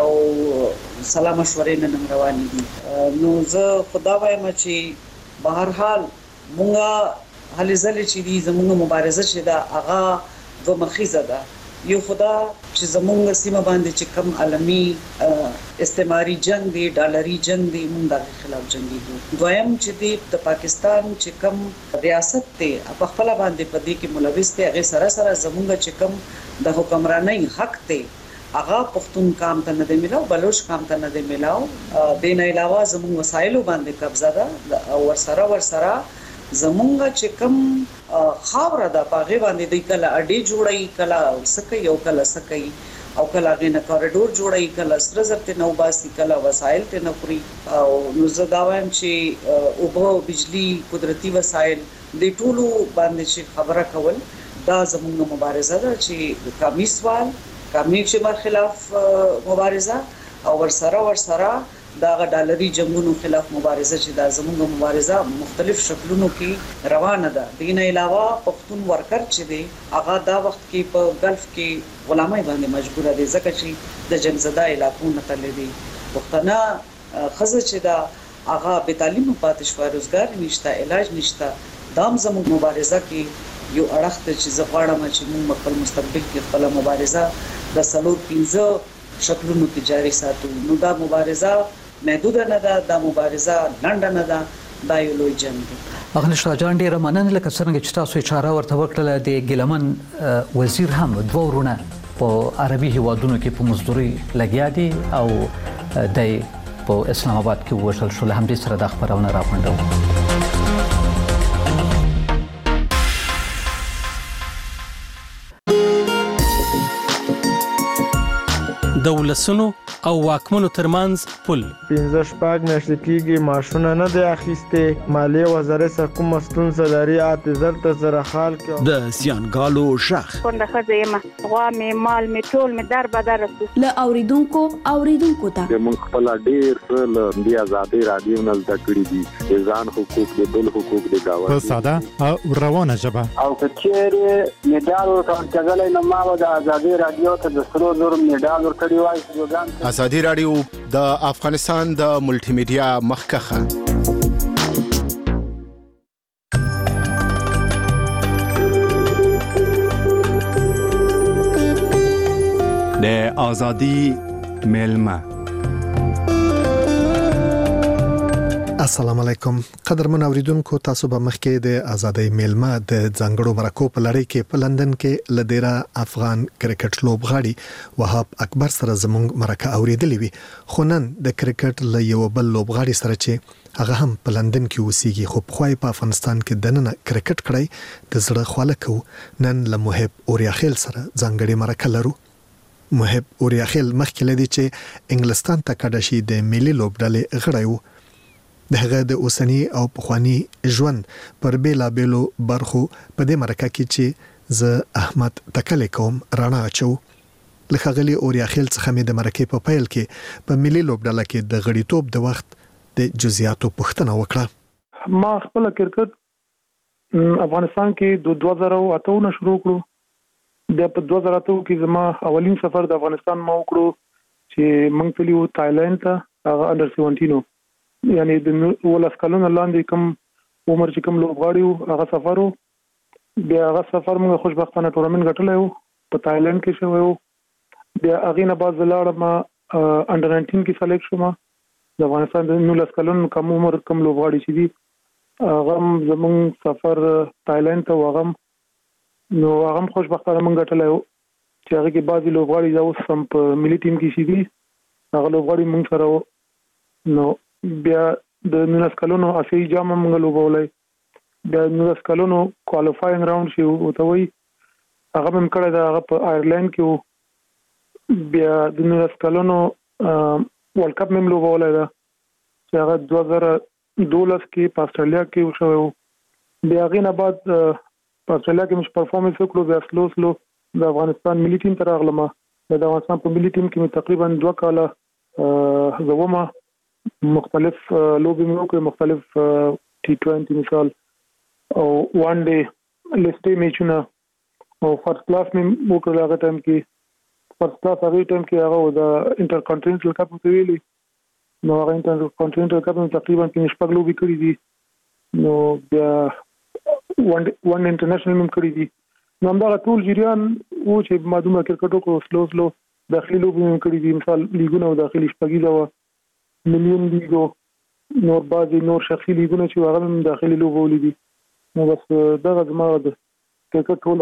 S4: او سلام مشورې نن روانې دي. نو زه خدا وایم چې بهر حال مونږه هلي ځلې چې دي زموږ مبارزه چې دا هغه دوه مخیزه ده. یو خدا چې زموږ سیمه باندې چې کم عالمي استعماري جنگ دی ډالري جنگ دی موږ د خلاف جنگیږو. دویم چې د پاکستان چې کم ریاست ته په خپل باندې پدې کې ملوث دی هغه سره سره زموږ چې کم د حکمرانۍ حق ته هغه پښتون کام ته نه دی ملاو بلوچ کام ته نه دی ملاو. د نه علاوه زموږ وسایلو باندې قبضه ده او ورسره زمونږ چې کم خاوره ده پاغه باندې د کله اډې جوړي کله سکه یو کله سکه او کله غینه کوریډور جوړي کله سره زرته نو باسي کله وسایل ته نپري او نو زداوم چې اوبو بجلی قدرتي وسایل د ټولو باندې چې خبره کول دا زمونږ مبارزه ده چې کمی سوال کمی چې مر خلاف مبارزه او ورسره دا ډالري جنگونو خلاف مبارزه چې دا زموږ مبارزه مختلف شکلونو کې روانه ده. دین علاوه پښتون ورکر چې دی هغه دا وخت کې په ګلف کې غلامۍ باندې مجبور دي ځکه چې د جنگ زده علاقو نه تللی دي. پښتنه خزه چې دا هغه به تعلیم پاتې شو روزګار نشته علاج نشته. دام زموږ مبارزه کې یو اړخ ته چې زغړم چې موږ خپل مستقبل کې خپل مبارزه د سلور 15 شکلونو کې جاری ساتو. نو دا مبارزه محدود نه ده دا مبارزه لنډه نه ده دا یو لوی جنگ دی.
S3: اغنی شاه جان ډیره مننه لکه څنګه چې تاسو اشاره ورته وکړه د ګیلمن وزیر هم دوه ورونه په عربي هیوادونو کې په مزدوري لګیا دي او د په اسلام آباد کې وشل شو. له همدې سره د خبرونه راپندو.
S7: د ولسونو او واکمنو ترمنځ پل
S8: 15 میاشتې کېږي ماشونه نه دی اخیسته. مالیه وزارت سره کوم ستونزه لري اعتذار ته سره حال کې
S7: د سیانګالو شخ
S9: څنګه خزه غوا می مال می ټول می در بدر
S10: له اوریدونکو ته
S11: موږ خپل ډیر څه د آزادۍ رادیو نه زده کړی دي ځان حقوق د بل حقوق د گاوه
S12: په ساده او روانه ژبه
S13: او کچېره میډال ورکړل نو ما د آزادۍ رادیو ته د سرو زر میډال ورکړی وای.
S2: ازادي رادیو د افغانستان د ملټي میډیا مخکخه
S12: د ازادي ملما.
S14: السلام علیکم قدرمن اوریدونکو تاسو به مخکې د ازادۍ میلمه د ځنګړو مرکو په لړۍ کې په لندن کې لدیرا افغان کرکټ لوبغاړي وهاب اکبر سره زموږ مرکه اوریدلې وي. خو نن د کرکټ له یو بل لوبغاړي سره چې هغه هم په لندن کې اوسېږي خو په خوای په افغانستان کې دننه کرکټ کړی د زړه خواله کو نن له محب اوریاخیل سره ځنګړي مرکه لرو. محب اوریاخیل مخکې لدی چې انګلستان ته کډه شي د ملي لوبډلې غړی و. دغه د اوسنی او پخوانی ژوند پر بیلا بیلو برخو په دې مرکه کې چې ز احمد تکل کوم رانا چو لکه غلی اوریاخیل څخه مې د مرکه په پیل کې په ملي لوبډله کې د غړیتوب د وخت د جزئیاتو پوښتنه وکړه.
S8: ما خپل کرکټ افغانستان کې د 2008 نه شروع کړو. د 2008 کې زما اولین سفر د افغانستان ما وکړو چې موږ تلو تایلند ته هغه انډر 17 یعنی د ولس کلونه لاندې کوم عمر چې کوم لوبغاړي هغه سفر وو. بیا هغه سفر موږ خوشبختانه ټورنمنت ګټلی وو په تایلند کې شوی وو. بیا هغې نه بعد زه لاړم انډر 19 کې سلیکټ شوم. د افغانستان د 19 کلونو کم عمر کوم لوبغاړي چې دي هغه زموږ سفر تایلند ته وغم نو هغه خوشبختانه موږ ګټلی وو چې هغه کې بعضې لوبغاړي دا اوس هم په ملي ټیم کې شي دي هغه لوبغاړي موږ سره وو. نو بیا د 19 کلونو اسیایي جام موږ لوبولای. بیا 19 کلونو کوالیفاینګ راوند شي او ته وي هغه هم کړی دا هغه په آیرلند کې وو. بیا د 19 کلونو ورلد کپ هم لوبولای دا چې هغه 2012 کې په استرالیا کې وشو. بیا هغې نه بعد په استرالیا کې مې پرفورمنس وکړو بیا سلو د افغانستان ملي ټیم ته راغلم د افغانستان په ملي ټیم کې مې تقریبا 2 کاله زوما مختلف لوبي مې وکړې مختلف T20 مثال او وان ډے لیسټي میچونه او فرست کلاس مې وکړل هغه ټایم کې فرست کلاس هغه ټایم کې هغه د انټر کانټیننټل کپ ته ویلي نو هغه انټر کانټیننټل کپ تقریبا 5 لوبي کړې دي نو بیا وان انټرنیشنل مې کړې دي نو همدا ټول جریان و چې مادومه کرکټو کو سلو داخلي لوبي مې کړې دي مثال لیګونه او داخلي شپږیزه و مليون لیګو نور بعضي نور شخصي لیګونه چې هغه هم داخلي لوبو لیدي نو بس دا زما د کرکټ ټول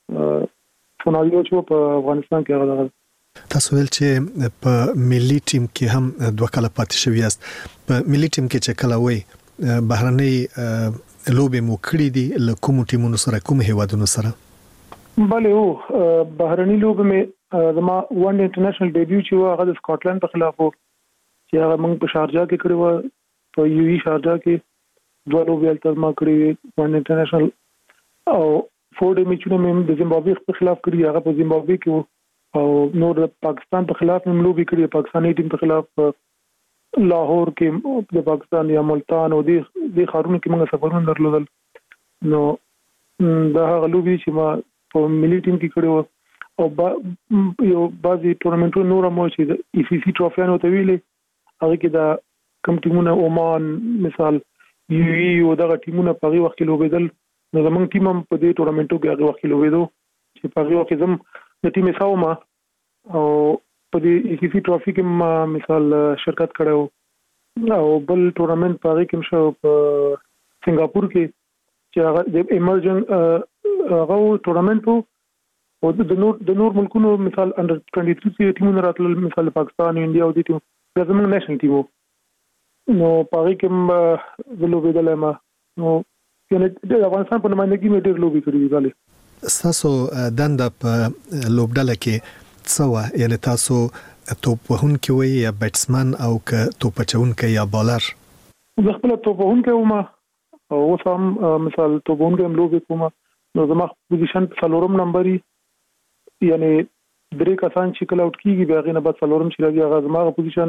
S8: سناریو چې په افغانستان کې هغه
S14: تاسو ویل چې په ملي ټیم کې هم 2 کاله پاتې شوی یاست په ملي ټیم کې چې کله وای بهرنۍ لوبې مو کړې دي له کوم ټیمونو سره کوم هیوادونو سره
S8: بله او بهرنۍ لوبې مې زما وان انټرنیشنل ډیبیو چې هغه د سکاټلند په خلاف وو چې هغه موږ په شارجا کې کړو په یو ای شارجا کې 2 لوبې التما کړې وان انټرنیشنل او 4 ډے میچونه مې د زیمبابوے په خلاف کړی هغه په زیمبابوے کې او نور د پاکستان په خلاف مې لوبې کړې پاکستاني ټیم په خلاف لاهور کې د پاکستان یا ملتان او د خارونو کې موږ سفرونه درلودل نو دا هغه لوبې چې ما په ملي ټیم کې کړو او یو بعضي ټورنمنټونو نور مو چې د ای سی سی ټرافیانو ته ویلې هغه کې دا کم ټیمونه عمان مثال یو ای او دا ټیمونه په هغه وخت کې لوبېدل نو زمونږ ټیم هم په دې ټورنمنټو کې هغه وخت کې لوبېدو چې په هغه وخت زم د ټیم ساوما او په دې ای سی سی ټرافي کې ما مثال شرکت کړو او بل ټورنمنټ په هغه کې شو په سنگاپور کې چې هغه د ایمرجن هغه ټورنمنټ او د نور ملکونو مثال انډر 23 ټیمونه راتلل مثال پاکستان انډیا او د ټیم زموږ نېشنل ټیم نو پاره کې لوبېدل ما نو یعنی د افغانستان په نمائندګۍ مې ډېر لوبې کړې دي غالي
S14: تاسو دنده په لوبډله کې څو یعنی تاسو توپ وهونکی وي یا بیټسمن او که توپ چونکی یا بالر
S8: زه خپل توپ وهونکی وم او سم مثال توپ وهونکی هم لوبې کوم نو زما پوزیشن په 4 نمبري یعنی درې کسان چې کله اوټ کیږي بیا غینه بعد 4 چې راځي هغه زما پوزیشن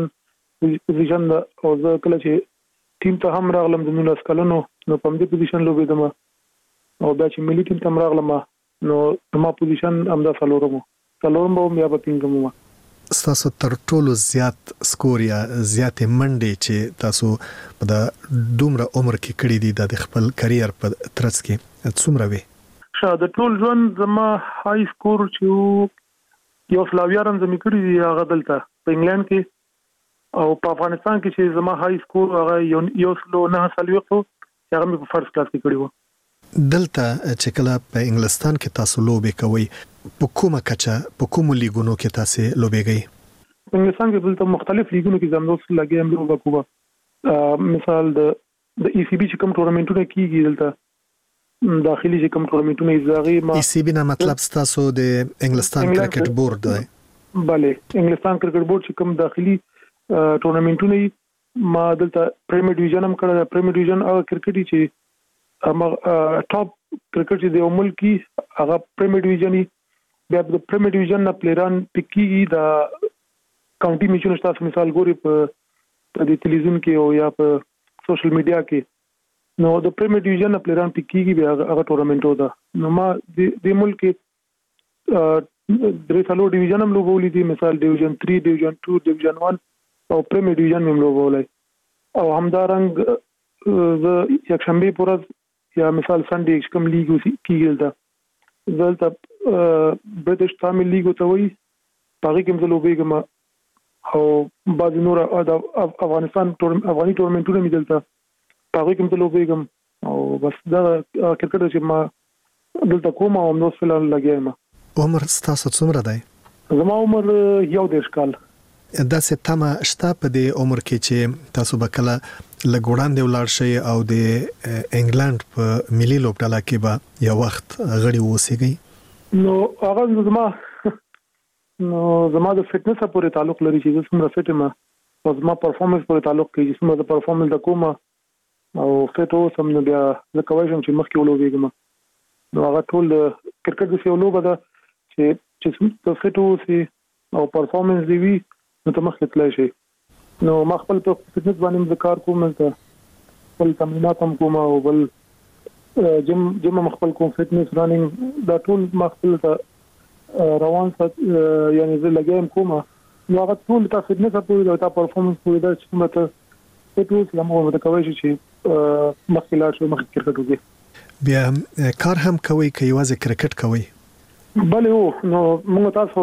S8: او زه کله چې ټیم ته هم راغلم د 19 کلونو نو په دې پوزیشن لوبېدم او بیا چې ملي ټیم ته راغلم نو زما پوزیشن هم دا 4 مو یا په پینګم
S14: تاسو تر ټولو زیات سکور یا زیات منډه چې تاسو په دومره عمر کې کړی دي د خپل کرییر په ترڅ کې څومره وي
S8: د ټول ژوند زما های سکور چې یو سلاویا رن زمي کړی دی هغه دلته په انګلند کې او په افغانستان کې چې زما های سکور هغه یو سلو نه سلويختو هغه مې په فرست کلاس کې کړی و
S14: دلته چې کله په انګلستان کې تاسو لوبې کوي په کومه کچه په کوم لیګونو کې تاسو لوبېږئ
S8: په انګلستان کې دلته مختلف لیګونو کې زموږ لګي هم لوبه کوو مثال د ای سی بی چې کوم ټورنمنټونه کیږي دلته داخلي چې کوم ټورنمنټونه ایزاغي ما
S14: ای سی بی نه مطلب تاسو د انګلستان کرکټ بورډ دی
S8: bale انګلستان کرکټ بورډ چې کوم داخلي ټورنمنټونه ما دلته پریمیر ډیویژن هم کړل پریمیر ډیویژن او کرکټ چې ټاپ کرکټ چې د ملکی هغه پریمیر ډیویژن بیا د پریمیر ډیویژن نه پلیران پکېږي د کاونټي میچونو تاسو مثال ګوري په د ټلویزیون کې او یا په سوشل میډیا کې نو د پریمیر ډیویژن نه پلیران پکېږي بیا هغه ټورنمنټو ده نو ما د ملک درې څلور ډیویژن هم لوبولې دي مثال ډیویژن 3 ډیویژن 2 ډیویژن 1 او پریمیر ډیویژن هم لوبولې او همدارنګ زه یک شنبه پورز یا مثال سنډي کوم لیګ کیږي دلته برټش تامل لیګ ته وي پاره کې مزلو بیګم او بعض نور افغانستان افغاني ټورنمنټونه مې دلته پاره کې مزلو بیګم او بس دا کرکټ چې ما دلته کوم او نو فلان لګیم
S14: عمر تاسو څومره دی
S8: زما عمر یو 10 کال
S14: دا ستامه شته په دې عمر کې چې تاسو به کله لګوړان دی ولر شي او د انګلند په ملي لوبډاله کې به یو وخت غړي وسیږي
S8: نو هغه زما د فټنس پورې تعلق لري چې څومره فټ ما او زما پرفورمنس پورې تعلق کوي چې څومره د پرفورمنس د کومه او فټو سم نه بیا د کوي چې مخکې ولوبېږم نو هغه ټول کرکټ د یو لوبه ده چې ته فټ اوسې او پرفورمنس دی وي نو ته مخکې تللی شي. نو ما خپل په فټنس باندې کار کوم، ته خپل تمرینات هم کوم او بل جم خپل کوم فټنس رننګ دا ټول ما خپل ته روان سات یعنی زه لګیم کوم. نو هغه ټول ته فټنس په تا پرفورمنس په دا چې مته فټ اوسې هم متکوي شي مخکې لاړ شو مخکې کرکټ وکړي.
S14: بیا کار هم کوي که یوازې کرکټ کوي؟
S8: بله نو موږ تاسو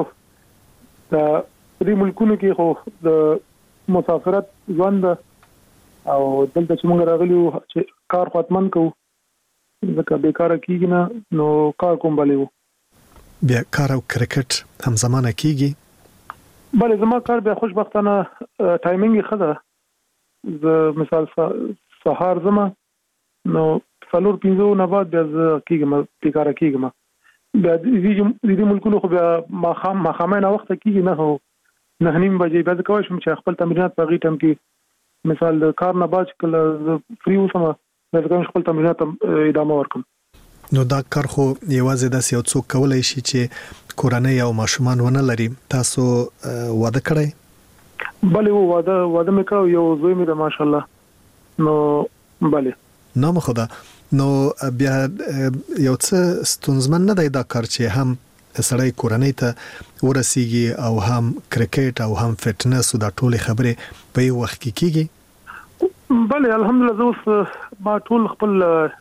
S8: د دې ملکونو کې خو د مسافرت ژوند او دلته چې موږ راغلي چې کار خاتمن کوو ځکه بیکاره کیږي نه نو کار کوم بله
S14: بیا کار او کرکټ هم زمانه کیږي؟
S8: بله زما کار بیا خوشبختانه ټایمینګ ښه ده. زه مثال سهار زما نو 4-5 نه بعد بیا زه کېږم بیکاره کېږم. بیا دې ملکونو خو بیا ماښامه نه وخته کېږي نه هو 9:30 بجې بیا زه کولی شم چې خپل تمرینات په هغې ټایم کې مثال د کار نه بعد چې کله زه فری اوسم بیا زه کولی خپل تمرینات ادامه ورکړم.
S14: نو دا کار خو یوازې داسې یو څوک کولی شي چې کورنۍ او ماشومان ونه لري. تاسو واده کړی؟
S8: بله واده مې کړی، یو زوی مې ده ماشاءالله. نو بله
S14: نام خدا. نو بیا یو څه ستونزمن نه دی دا کار چې هم سړی کورنۍ ته ورسیږي او هم کرکټ او هم فټنس او دا ټولې خبرې په یو وخت کې کیږي؟
S8: بله الحمدلله زه اوس ما ټول خپل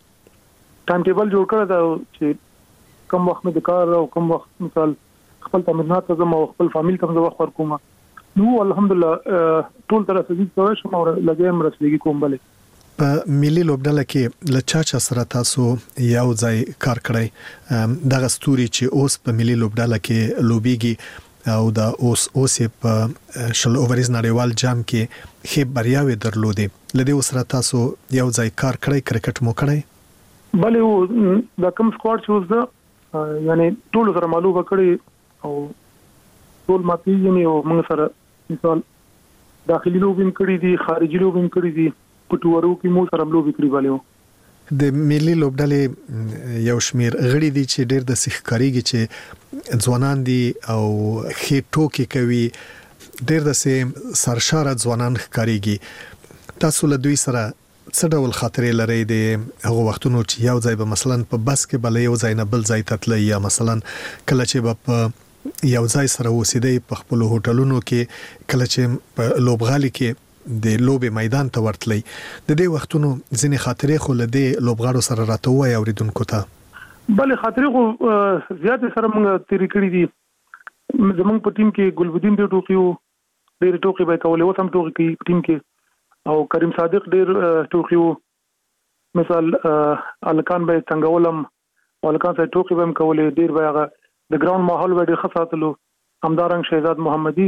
S8: ټایم ټیبل جوړ کړی دا چې کوم وخت مې د کار او کوم وخت مثال خپل تمرینات ته ځم او خپل فامیل ته زه وخت ورکوم. نو الحمدلله ټول طرف څخه کوم شم او لګیم رسېږي کوم. بله
S14: په ملي لوبډله کې لچا سره تاسو یو ځای کار کړی دغه ستوري چې اوس په ملي لوبډله کې لوبيږي او دا اوس په شل اوورز نړیوال جام کې ښه بریاوي درلودې لدی سره تاسو یو ځای کار کړی کرکټ مو کړی؟
S8: بله دا کوم سکواډ چې اوس ده یعنی ټول سره معلومه کړی او ټول ما پیژني او موږ سره مثال داخلي لوبین کړی دي خارجي لوبین کړی دي پټورو کې مو سره لوبي کړی والو.
S14: د ملي لوبډلې یو شمیر غړي دي چې ډېر د سخکاریږي چې ځوانان دي او خې ټوکی کوي ډېر د سرشاره ځوانان ښکاریږي. تاسو له دوی سره څه ډول خاطرې لرئ د هغه وختونو چې یو ځای به مثلا په بس کې بل یو ځای نه بل ځای ته تللی یا مثلا کله چې به یو ځای سره اوسېدئ په خپل هوټلونو کې کله چې په لوبغالي کې د لوبې میدان ته ورتلی د دې وختونو ځینې خاطرې خو له دې لوبغاړو سره راته ووایئ اوریدونکو ته؟
S8: بله خاطرې خو زیاتې سره موږ تېرې کړي دي. زموږ په ټیم کې ګلبدین ډېر ټوقي وو، ډېرې ټوقې به یې کولې، اوس هم ټوقې کوي په ټیم کې، او کریم صادق ډېر ټوقي وو. مثال الکان به یې څنګهولم او الکان سره ټوقې به هم کولې، ډېر به هغه د ګراوند ماحول به ډېر ښه ساتلو. همدارنګ شهزاد محمدي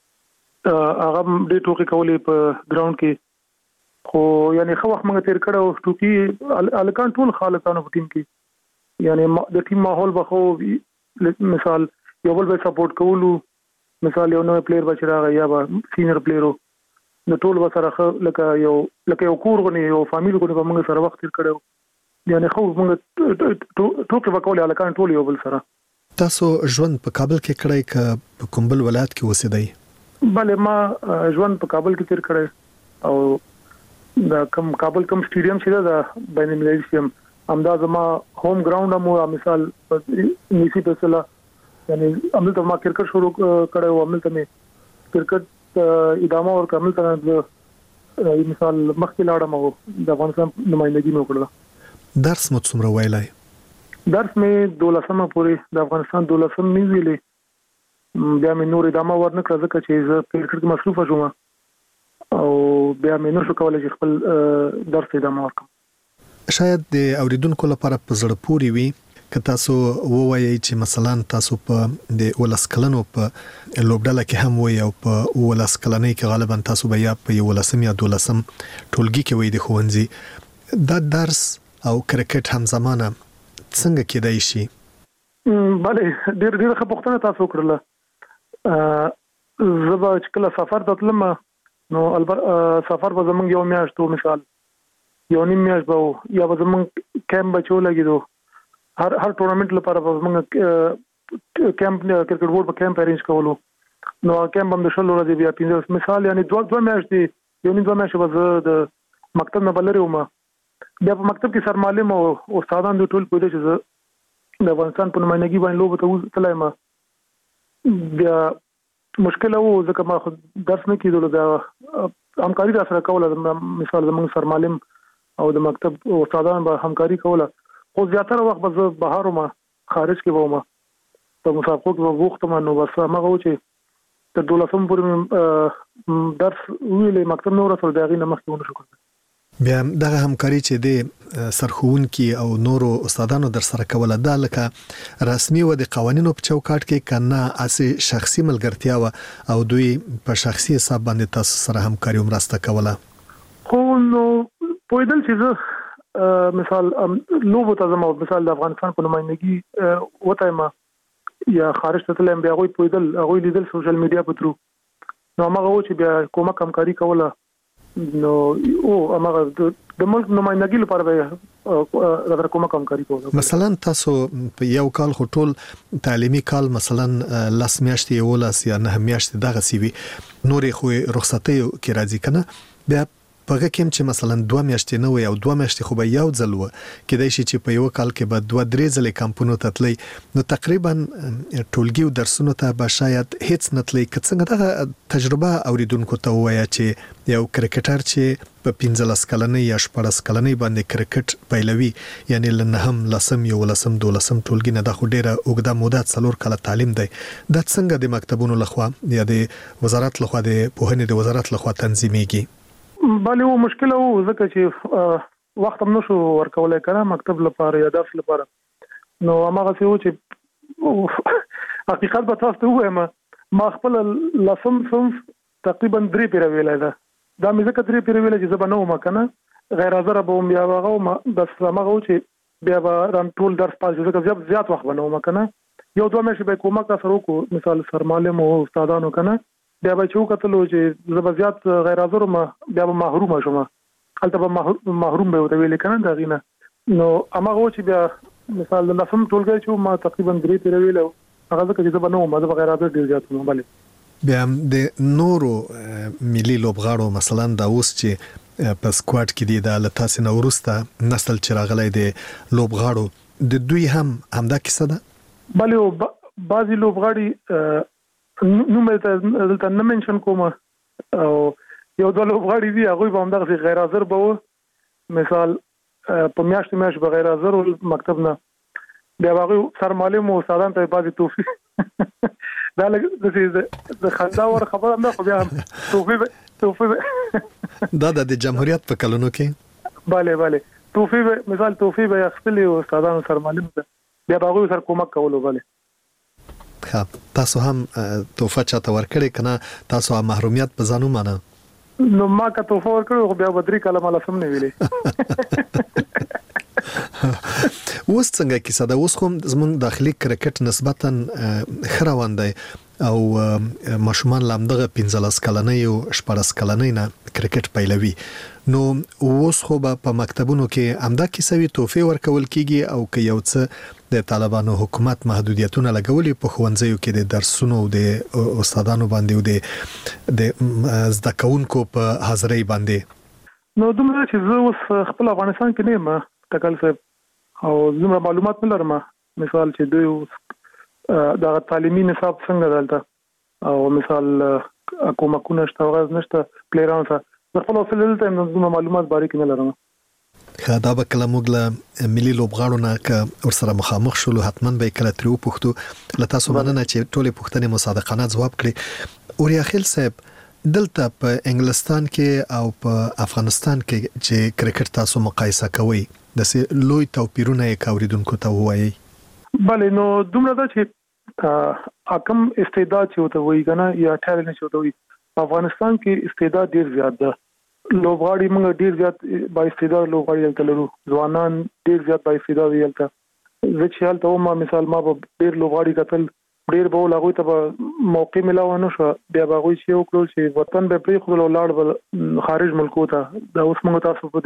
S8: هغه ډېر ټوقې کولې په ګراوند کې، خو یعنی ښه وخت موږ تېر کړی او ټوقي الکان ټول ښه هلکان په ټیم کې، یعنی د ټیم ماحول به خو مثال یو بل به سپورټ کولو، مثال یو نوی پلیر به چې راغی یا به سینیر پلیر نو ټول به سره ښه لکه یو کور غوندې یو فامیل غوندې به موږ سره وخت تېر کړی، یعنی ښه موږ ټوقې به کولې هلکان ټول یو بل سره.
S14: تاسو ژوند په کابل کې کړی که په کوم بل ولایت کې اوسېدئ؟
S8: بله ما ژوند په کابل کې تیر کړی او دا کوم کابل کوم سټیډیم چې ده بین المللي سټیډیم همدا زما هوم ګراوند هم مثال نیسی فیصله یعنی همدلته ما کرکټ شروع کړی او همدلته مې کرکټ ادامه ورکړه، همدلته مثال مخکې لاړم او د افغانستان نمایندګي مې وکړله.
S14: درس مو څومره ویلی؟
S8: درس مې 12مه پورې د افغانستان 12م مې ویلې، بیا مې نور ادامه ورنکړه ځکه چې زه په کرکټ کې مصروفه شوم او بیا مې نشو کولی چې خپل درس ادامه ورکړم.
S14: شاید د اوریدونکو لپاره په زړه پورې وي که تاسو ووایئ چې مثلا تاسو په د 12 کلنو په لوبډله کې هم وي او په 12 کلنۍ کې غالبا تاسو به یا په 11 یا 12 ټولګي کې وي د ښوونځي، دا درس او کرکټ هم زمانه څنګه کېدای شي؟
S8: بله ډېر ښه پوښتنه تاسو وکړله. زه به چې کله سفر ته تلم نو سفر به زموږ یو میاشت و، مثال یو نیم میاشت به و، یا به زموږ کیمپ به چې ولګېدو هر ټورنمنت لپاره موږ کیمپ کرکټ بورډ په کیمپ ارینج کولو نو کیمپ هم د شلو ورځې بیا 15 مثال یعنی 2 میاشتې یو نه 2 میاشتې به د مکتب نه بلری ومه بیا په مکتب کې سرمعلم او استادان د ټول په دې چې د افغانستان په نمائندګي باندې لوب ته تلای ما بیا مشکل وو ځکه ما درس نه کیدل دا همکاري را سره کوله مثال زموږ سرمعلم او د مکتب استادان به همکاري کوله خو زیاتره وخت به بهر ما خارج کې ومه په مسابقو کې وخت ما نو بس هغه و چې تر 12 پورې درس ویلې مکتب نور سره دغې نه مخکې ونه شو
S14: بیا دغه همکاري چې د سرخوونکي او نورو استادانو در سره کوله دا لکه رسمي و د قوانینو په چوکاټ کې کنه اسي شخصي ملګرتیا و او دوی په شخصي حساب باندې تاسو سره همکاري ومرسته کوله
S8: خو نو پویدل چې مثال لوبو ته زمو مثال د افغانستان په نمائندګي وته ما یا خارج ته تلم بیا غوي پویدل غوي لیدل سوشل میډیا په ترو نو هغه و چې بیا کومه همکاري کوله نو او هغه د ملک نمائندګي لپاره به کومه همکاري کوله
S14: مثلا تاسو په یو کال خټول تعلیمي کال مثلا لاس میاشتې ولاس یا نه میاشتې دغه سی وی نورې خو رخصتي کې راځي کنه بیا پغه کوم چې مثلا 2 میاشتې نه وي او 2 میاشتې خو به یو ځل و کېدای شي چې په یو کال کې به 2-3 ځلې کمپونو ته تللی نو تقریبا ټولګي او درسونو ته به شاید هیڅ نه تللی که څنګه دغه تجربه اوریدونکو ته وایي چې یو کرکټر چې په 15 کلنۍ یا 14 کلنۍ باندې کرکټ پیلوي یعنی لنهم لسم یو لسم دولسم ټولګي نه د خو ډیره اوږده موده 4 کاله تعلیم دی د څنګه د مکتبونو لخوا یا د وزارت لخوا د پوهنې د وزارت لخوا تنظیمېږي
S8: بله و مشکل وو ځکه چې وخت هم نشو ورکولای کنه مکتب لپاره یا درس لپاره نو هغه څه و چې حقیقت به تاسو ته وایم ما خپل لسم صنف تقریبا 3 پیره ویلای دا مې ځکه 3 پیره ویلای چې زبنه و مکنه غیر حاضر به بیا هغه بس هغه و چې بیا به ران ټول درس پاس ځکه زیات وخت بنو مکنه یو 2 میاشتې به کومه کا سره کو مثال سرمعلم او استادانو کنه بیا به چې وکتلو چې زبرزيات غیر حاضر ما بیا به محروم شوم البته به محروم به ویل کنه دا غینه نو هغه چې بیا مثال د لسم ټولګي چې ما تقریبا 3 پیره ویل هغه ځکه چې زبنه ما د غیر حاضر ډیر زیات نو بله
S14: بیا د نورو ملي لوبغاړو مثلا دا اوس چې په سکواډ کې دي د لتاسې نو ورسته نسل چې راغلی دی لوبغاړو د دوی همدا کیسه ده
S8: بله بعضی لوبغاړي نو مې دلته نه منشن کوم او یو د لوبغاړي دی هغه به همدغه غیر حاضر به مثال په میاشت به غیر حاضر مکتب نه بیا هغه سرمعلم او استادان ته بعضی توفیق دا د خندا ور خبره نه خو بیا توفیق
S14: دا د جمهوریت په کلونو کې
S8: bale توفیق مثال توفیق به خپل استادان سرمعلم بیا هغه سره کومک کولو bale
S14: تاسو هم توفه چاته ورکړی کنه تاسو هم محرومیت په ځانو مانه
S8: نو ما که توفه ورکړو بیا بدري کلمه لسم نه ویلې
S14: اوس څنګه کیسه ده اوس کوم زمون داخلي کرکټ نسبتا خروان دی او ماشومان لامدغه 15 کلنۍ او 14 کلنۍ نه کرکټ پیلوي نو اوس خو په مکتبونو کې امدا کیسوي توفه ورکول کیږي او که یو څه د طالبانو حکومت محدودیتونه لګولې په خوندزیو کې د درسونو او د استادانو باندې او د زده کوونکو په حاضرۍ باندې
S8: نو دومره چې زه اوس خپل افغانستان کې نه یم تکل صاحب او زموږ معلومات نه لرم مثال چې دوی دا تعلیمي نصاب څنګه دلته او مثال کومکونه شته غواز نشته پلیران څه خپل اصل دلته زموږ معلومات باندې کې نه لرم
S14: دا به کله موږ له ملي لوبغاړو نه که ورسره مخامخ شولو حتما به کله ترې وپوښتو له تاسو مننه چې ټولې پوښتنې مو صادقانه ځواب کړي اوریا خیل صاحب دلته په انګلستان کې او په افغانستان کې چې کرکټ تاسو مقایسه کوئ د لوی توپیرونه یې کاوریدونکو ته وایي
S8: bale نو دومره دا چې کم استعداد چې وته وایي کنه یا ټالنت چې وته وایي په افغانستان کې استعداد ډیر زیات ده لوبغاړي موږ ډیر زیات با استعداد لوبغاړي دلته لرو ځوانان ډیر زیات با استعداد دلته زه چې حالته ما مثال ما به ډیر لوبغاړي قتل ډیر به لاغوي ته موقع ملاو نه شو بیا به غوي چې وکړو چې وطن به پری خپل لاړ خارج ملکو ته دا اوس موږ تاسو په دې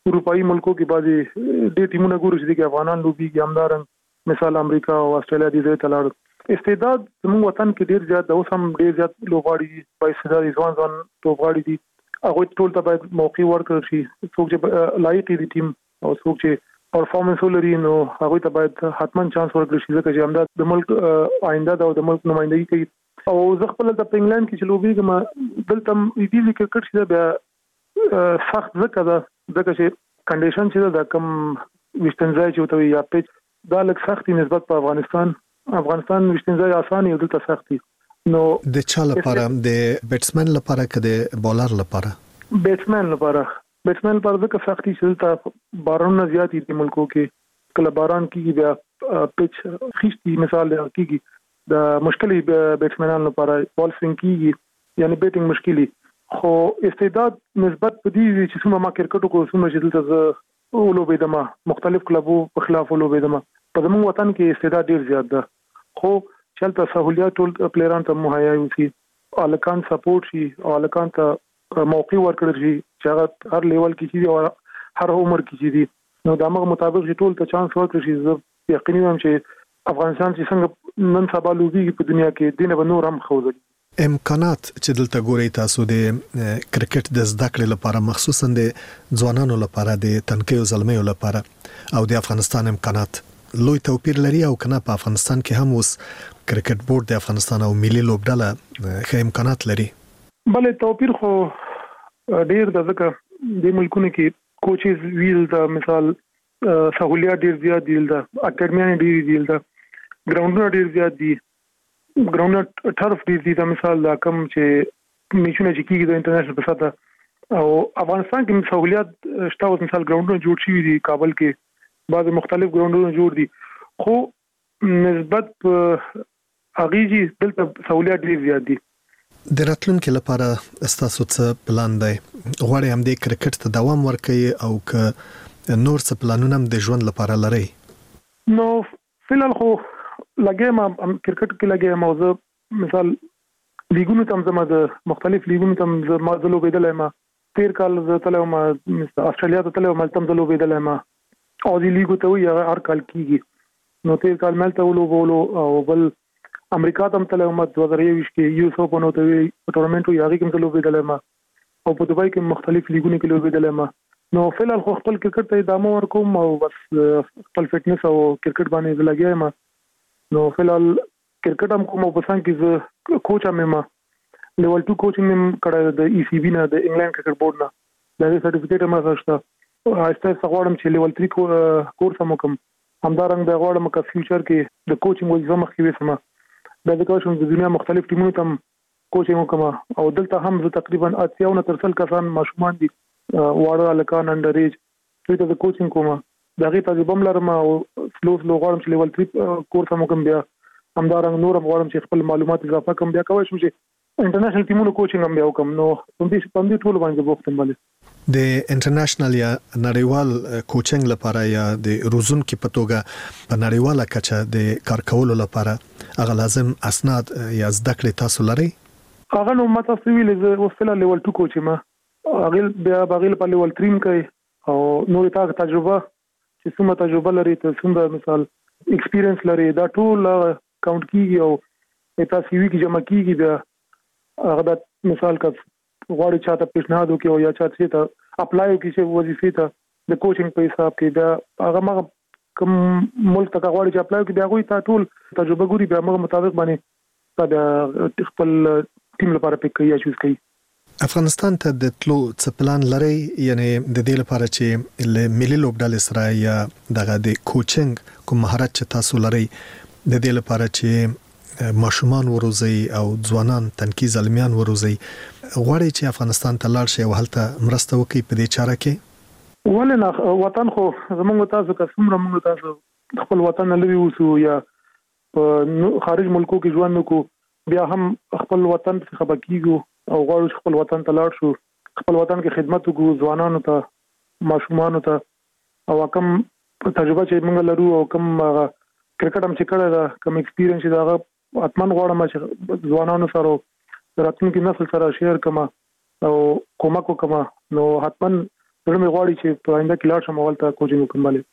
S8: اروپאי ملکو کې بعضي ډېر ټیمونه ګوري چې افغانان لوبي کې همدارنګ مثال امریکا او استرالیا دي ځای ته لاړ استعداد زموږ وطن کې ډېر زیات د اوس هم ډېر زیات لوبغاړي په استعداد ځوان لوبغاړي دي هغه ټول ته باید موقع ورکړل شي څوک چې لایق دي ټیم او څوک چې پرفارمنس ولري نو هغه ته باید حتما چانس ورکړل شي ځکه چې همدا د ملک آینده د ملک نمائندګي کوي او زه خپل د انګلند کې چې لوبېږم دلته ایزي کرکټ چې بیا سخت ځکه چې کنډیشن چې د کم وشتنځای چې وته یا پیچ دا لږ سختي نسبت په افغانستان وشتنځای اسانه او دلته سختي نو
S14: د چا لپاره د بیټسمن لپاره کده بولر لپاره
S8: بیټسمن لپاره ځکه سختي چې دلته بارانونه زیات دي ملکو کې کله باران کیږي بیا پیچ خشتي مثال کیږي د مشکلي بیټسمنانو لپاره بال سوینګ کیږي یعنی بیټینګ مشکلي خو استعداد نسبت په دې چې څومره ما کرکټ کو څومره چې دلته ولوبېدم مختلف کلبو په خلاف ولوبېدم په زموږ وطن کې استعداد ډیر زیات ده خو چلته سہولیات ټول پلیران ته مهیا وي الکان سپورټ شي او الکان ته موقع ورکړل شي چې هغه هر لیول کې شي او هر عمر کې شي نو د هغه مطابق چې ټول ته چانس ورکړل شي زه یقیني یم چې افغانستان چې څنګه نن سبا لوبي په دنیا کې دینه به نور هم خوځي
S14: امکانات چې دلته ګوري تاسو د کرکټ د زده کړې لپاره مخصوصا د ځوانانو لپاره د تنکیو زلمیو لپاره او د افغانستان امکانات لوی توپیر لري او کنه په افغانستان کې هم اوس کرکټ بورډ د افغانستان او ملي لوبډله ښه امکانات لري
S8: بلې توپیر خو ډیر د ځکه د ملکونو کې کوچز ویل د مثال سہولیات ډیر زیات دي د اکیډمي ډیر دي د ګراوندونه ډیر زیات دي ګراوندونه ټرف ډیر دي د مثال دا کم چې میچونه چې کیږي د انټرنیشنل په سطح او افغانستان کې سہولیات شته او مثال ګراوندونه جوړ شوي دي کابل کې بعض مختلف ګراوندونه جوړ دي خو نسبت اغیجی دلته سہولیات ډیر زیات دي
S14: د راتلونکو لپاره استاسو څه پلان دی غواړئ هم د کرکټ ته دوام ورکړئ او که نور څه پلانونه هم د ژوند لپاره لرئ
S8: نو فلال خو لګیم کرکټ کې لګیم او زه مثال لیګونو تم زما د مختلف لیګونو تم زما د لوبېدل ما تیر کال زه تلم استرالیا ته تلم تم د لوبېدل ما او دی لیګو ته وی هر کال کیږي نو تیر کال ملته ولوبولو او بل امریکا ته تلم 2020 کې یو سو په نو ته ټورنمنت یو هغه کې لوبېدل ما او په دوبای کې مختلف لیګونو کې لوبېدل ما نو فلال خو خپل کرکټ ته ادامه ورکوم او بس خپل فټنس او کرکټ باندې لګیایم نو فلال کرکټ هم کوم په سان کې کوچ هم ما لیول 2 کوچینګ هم کړه د ای سی بی نه د انګلند کرکټ بورډ نه دا سرټیفیکیټ هم راځه هایسته څغړم چې لیول 3 کورس هم کوم همدارنګ د غواړم چې فیوچر کې د کوچینګ وظیفه مخکې وسم د کوچینګ د دنیا مختلف ټیمونو ته کوچینګ کوم او دلته هم زه تقریبا 80 ترسل کسان ماشومان دي واړه الکان انډر ایج چې د کوچینګ کوم دغه تجربه لرم او سلو غواړم چې لیول 3 کورس هم کوم بیا همدارنګ نور غواړم چې خپل معلومات اضافه کوم بیا کوم چې انټرنیشنل ټیمونو کوچینګ هم بیا کوم نو په دې ټول باندې بوختم بل
S14: د انټرنیشنل یا نړیوال کوچینګ لپاره یا د روزون کې پتوګه په نړیواله کچه د کار کولو لپاره هغه لازم اسناد یا زده کړې تاسو لري
S8: هغه نو ماته سویل زه وسله لیول 2 کوچ ما هغه بیا باغیل په لیول 3 کې او نور تاسو تجربه چې څومره تجربه لري ته څومره مثال ایکسپیرینس لري دا ټول کاونټ کیږي او تاسو سی وی کې جمع کیږي بیا هغه د مثال کا غواړي چاته پیشنهاد وکړي او یا چاته ته اپلای وکړي چې وظیفې ته د کوچینګ په حساب کې دا هغه کوم ملک ته غواړي چې اپلای وکړي بیا غوي ته ټول تجربه ګوري بیا موږ مطابق باندې دا خپل ټیم لپاره پک کوي یا چوز کوي
S14: افغانستان ته د تلو څه پلان لري یعنی د دې لپاره چې له ملي لوبډلې سره یا دغه د کوچینګ کوم مهارت چې تاسو لري د دې لپاره چې ماشومان وروزي او ځوانان تنکي زلمیان وروزي غواړي چې افغانستان ته لاړ شي او هلته مرسته وکړي په دې چاره کې
S8: ولنه وطن خو زموږ تاسو که څومره موږ تاسو خپل وطن لوي وسو یا په خارج ملکو کې ژوند وکړو بیا هم خپل وطن څخه خبرکیږو او غواړو خپل وطن ته لاړ شو خپل وطن کې خدمت وکړو ځوانانو ته ماشومانو ته او کوم تجربه چې موږ لرو او کوم کرکټ هم چې کړه دا کوم ایکسپیرینس دا اتمن غواړم چې ځوانانو سره راتلونکي نسل سره شیر کما او کومک وکما نو حتمن نو مې غواړي چې په آینده کې لاړ شم ولته کوچینګ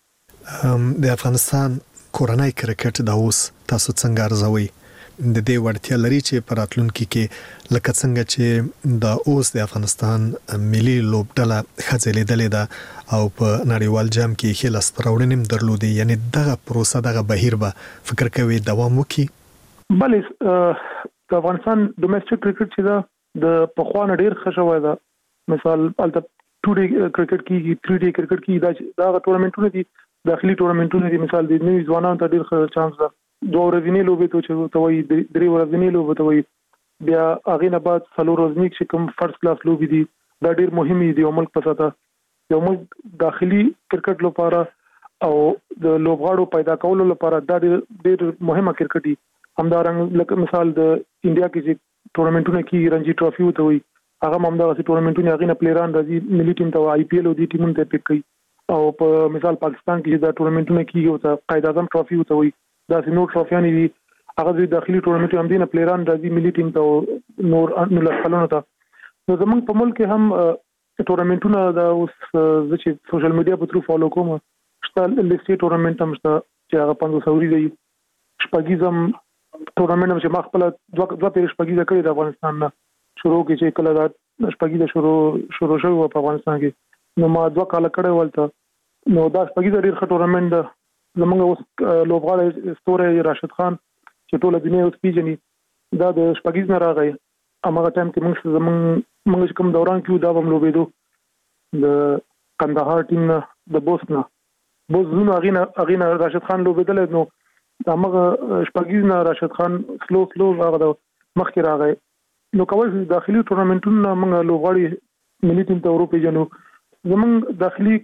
S8: وکړم.
S14: د افغانستان کورنۍ کرکټ د اوس تاسو څنګه ارزوي؟ د دې وړتیا لري چې په راتلونکي کې لکه څنګه چې د اوس د افغانستان ملي لوبډله خځلېدلې ده او په نړیوال جام کې خلاص پرورنیم درلودي، یعنی دغه پروسه دغه بهیر به فکر کوي دوام وکړي؟
S8: بلې د افغانستان ډومېسټک کرکټ چې دا د پخوان ډیر خښوي ده. مثال الته 2 ډے کرکټ کیږي، 3 ډے کرکټ کیږي، دا ټورنمنټونه دي، داخلي ټورنمنټونه دي. مثال د نوي ځوانانو ته ډیر چانس ده. 2 ورځې لوبې ته چې توي 3 ورځې لوبې ته وي، بیا هغه نه بعد 4 ورځې چې کوم فرست کلاس لوبې دي دا ډیر مهمه دي. یو ملک پساته یو ملک داخلي کرکټ لپاره او د لوبغاړو پیدا کولو لپاره دا ډیر مهمه کرکټ دي. همدارنګ لکه مثال د انډیا کې چې ټورنمنټونه کې رنجي ټرافي وته وي، هغه همدغه ټورنمنټونه هغه نه پلیران راځي ملي ټیم ته آی پی ایل او دی ټیمونو ته پک کوي. او په مثال پاکستان کې دا ټورنمنټونه کې او ته قائد اعظم ټرافي وته وي، دا سينو ټرافیان دي، هغه د داخلي ټورنمنټ هم دي نه پلیران راځي ملي ټیم ته نور لکلونه ته. نو زمونږ په ملک کې هم ټورنمنټونه دا اوس چې سوشل میډیا په ترو فالو کوم شته لیسټي ټورنمنټ هم شته چې هغه 500 وري دی. شپږیزم ټورنمنټ چې ما خپل دوه پیر شپږیزه کړی د افغانستان نه شروع کې چې کله دا شپږیزه شروع شوه په افغانستان کې، نو ما 2 کال کړی ولته. نو دا شپږیزه ډیر ښه ټورنمنټ ده. زمونږ اوس لوبغاړی ستوری راشد خان چې ټول دنیا اوس پیژني، دا د شپږیز نه راغی. هغه ټایم کې موږ کوم دوران کې دا هم لوبېدو د کندهار ټیم نه د بوسنه اغینا راشد خان لوبېدل. نو هغه شپږیز نه راشد خان سلو هغه د مخکې راغی. نو کول داخلي ټورنمنټونه موږ لوبغاړي ملي ټیم ته اروپا جنو. زمونږ داخلي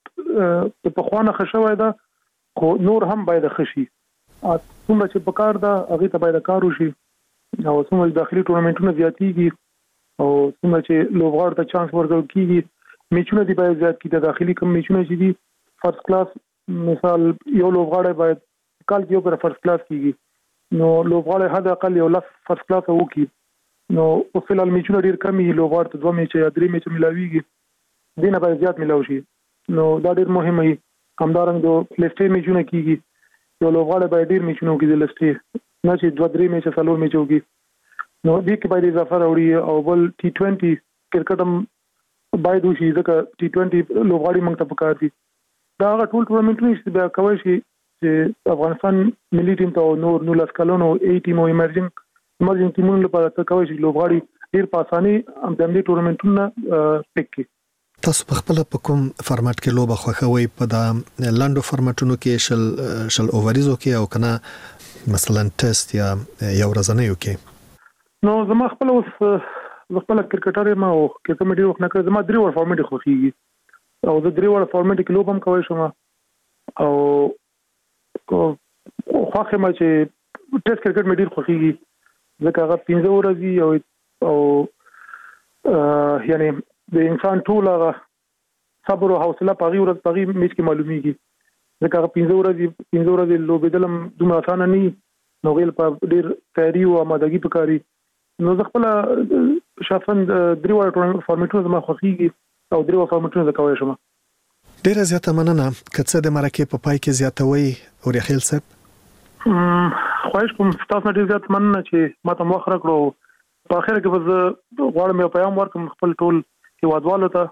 S8: کرکټ په خوانه خښوي ده، خو نور هم باید خشي. څومره چې په کار ده هغه ته باید کار وشي، او څومره داخلي ټورنمنټونه زیاتېږي او څومره چې لوبغاړو ته چانس ورکول کیږي، میچونه دی باید زیات کړي. د داخلي کوم میچونه چې دي فرست کلاس، مثال یو لوبغاړی باید کال کې یو پر فرست کلاس کیږي، نو لوبغاړی حد اقل یو لاس فرست کلاس وکړي. نو په فلال میچونه ډیر کمی، لوبغاړو ته 2 میچ یا 3 میچ ملاويږي، دینه باید زیات ملاوي شي. نو دا ډیر مهمه دی. همدارنګه د لیسټي میچونه کیږي، یو لوبغاړی باید ډیر میچونه وکړي د لیسټي، نه چې 2-3 میچ 4 میچ وکړي. نو دې کې باید اضافه راوړي. او بل T20 کرکټ هم باید وشي، ځکه T20 لوبغاړي موږ ته پکار دي. دا هغه ټول ټورنمنټونه چې بیا کوي چې افغانستان ملي ټیم ته نور 19 کلونو A ټیم او ایمرجنګ ټیمونو لپاره ته کوي چې لوبغاړي ډیر په اساني هم د دې ټورنمنټونو پک کړي.
S14: تاسو په خپل په کوم فارمټ کې لوبه خوښوي؟ په دا لاندو فارمټونو کې شل اووریزو کې او کنه مثلا ټیسټ یا یو ورځنیو کې؟
S8: نو زما خپل کرکټر ما او کې کوم ډیر وخت نه کړ. زما 3 ور فارمټ خوښيږي او د 3 ور فارمټ کې لوبم کوي شم. او خوښه ما چې ټیسټ کرکټ مې ډیر خوښيږي ځکه هغه 15 ورځې او یعنی د انسان ټول هغه صبر او حوصله پغی ورځ پغی میچ کې معلومیږي. ځکه هغه 15 ورځې لوبېدل دومره اسانه نه، نو غیل په ډیر تیاری او آمادګي پکاري. نو زه خپل شخصا 3 ور فارمټونه زما خوښيږي او 3 ور فارمټونه زه کوی شم.
S14: ډیره زیاته مننه. کڅه د مرکه په پای کې زیاتوي او رحیل صاحب
S8: خواهش کوم تاسو ډیر زیات مننه چې ما ته مخ راکړو. په اخر کې به غواړم یو پیغام ورکړم خپل ټول هیوادوالو ته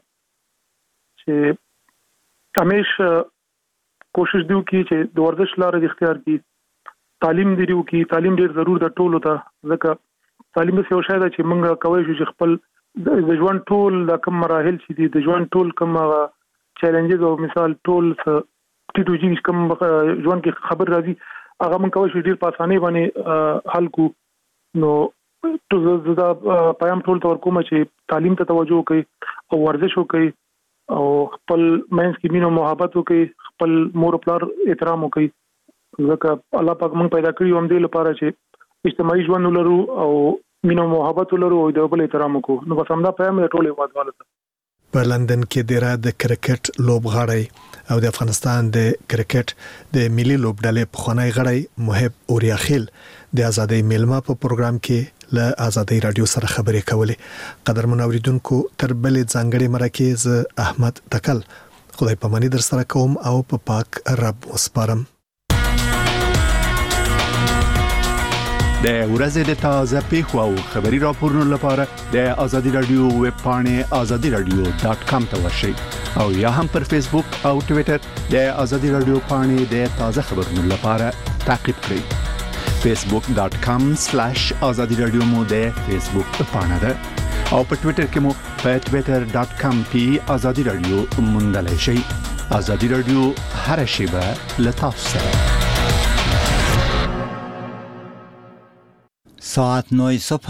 S8: چې همیشه کوشش دیو کی چې د ورزش لارې اختیار کی، تعلیم دیو کی. تعلیم ډیر ضرور ده ټولو ته، ځکه تعلیم د یو شی ده چې موږ کوی شو چې خپل د ژوند ټول د کوم مراحل چې دي، د ژوند ټول کوم چیلنجز او مثال ټول ټیټو جی کوم ژوند کې خبر راځي، هغه موږ کوی شو ډیر په اسانۍ باندې حل کو. نو ټول زدا پیغام ټول تور کوم چې تعلیم ته توجه کوي او ورزش وکړي او خپل مینس کې مینه محبت وکړي، خپل مور پلار احترام وکړي، ځکه الله پاک موږ پیدا کړی هم دې لپاره چې اجتماعي ژوند ولرو او مینه محبت ولرو او د بل احترام وکړو. نو بس همدا پیغام ټول هیوادوالو ته.
S14: په لندن کې د کرکټ لوبغاړی او د افغانستان د کرکټ د ملي لوبډلې پخوانی غړی محب اوریا خیل د ازادۍ میلمه په پروګرام کې له آزادۍ رادیو سره خبرې کولې. قدرمن اوریدونکو تر بلې ځانګړي مرکه احمد تکل خدای پاماني در سره کوم او په پاک رب وسپارم.
S12: د ورځې د تازه پیښو او خبري راپورونو لپاره د آزادي رادیو ویب پاڼې azadiradio.com ته ورشئ او یا هم پر فیسبوک او ټوئیټر د آزادي رادیو پاڼې د تازه خبرونو لپاره تعقیب کړئ. facebook.com/azadiradio مو د فیسبوک پاڼه ده او په ټوئیټر کې مو په twitter.com/azadiradio موندلای شئ. آزادي رادیو هر شیبه له تاسو سره.
S15: ساعت 9 صبح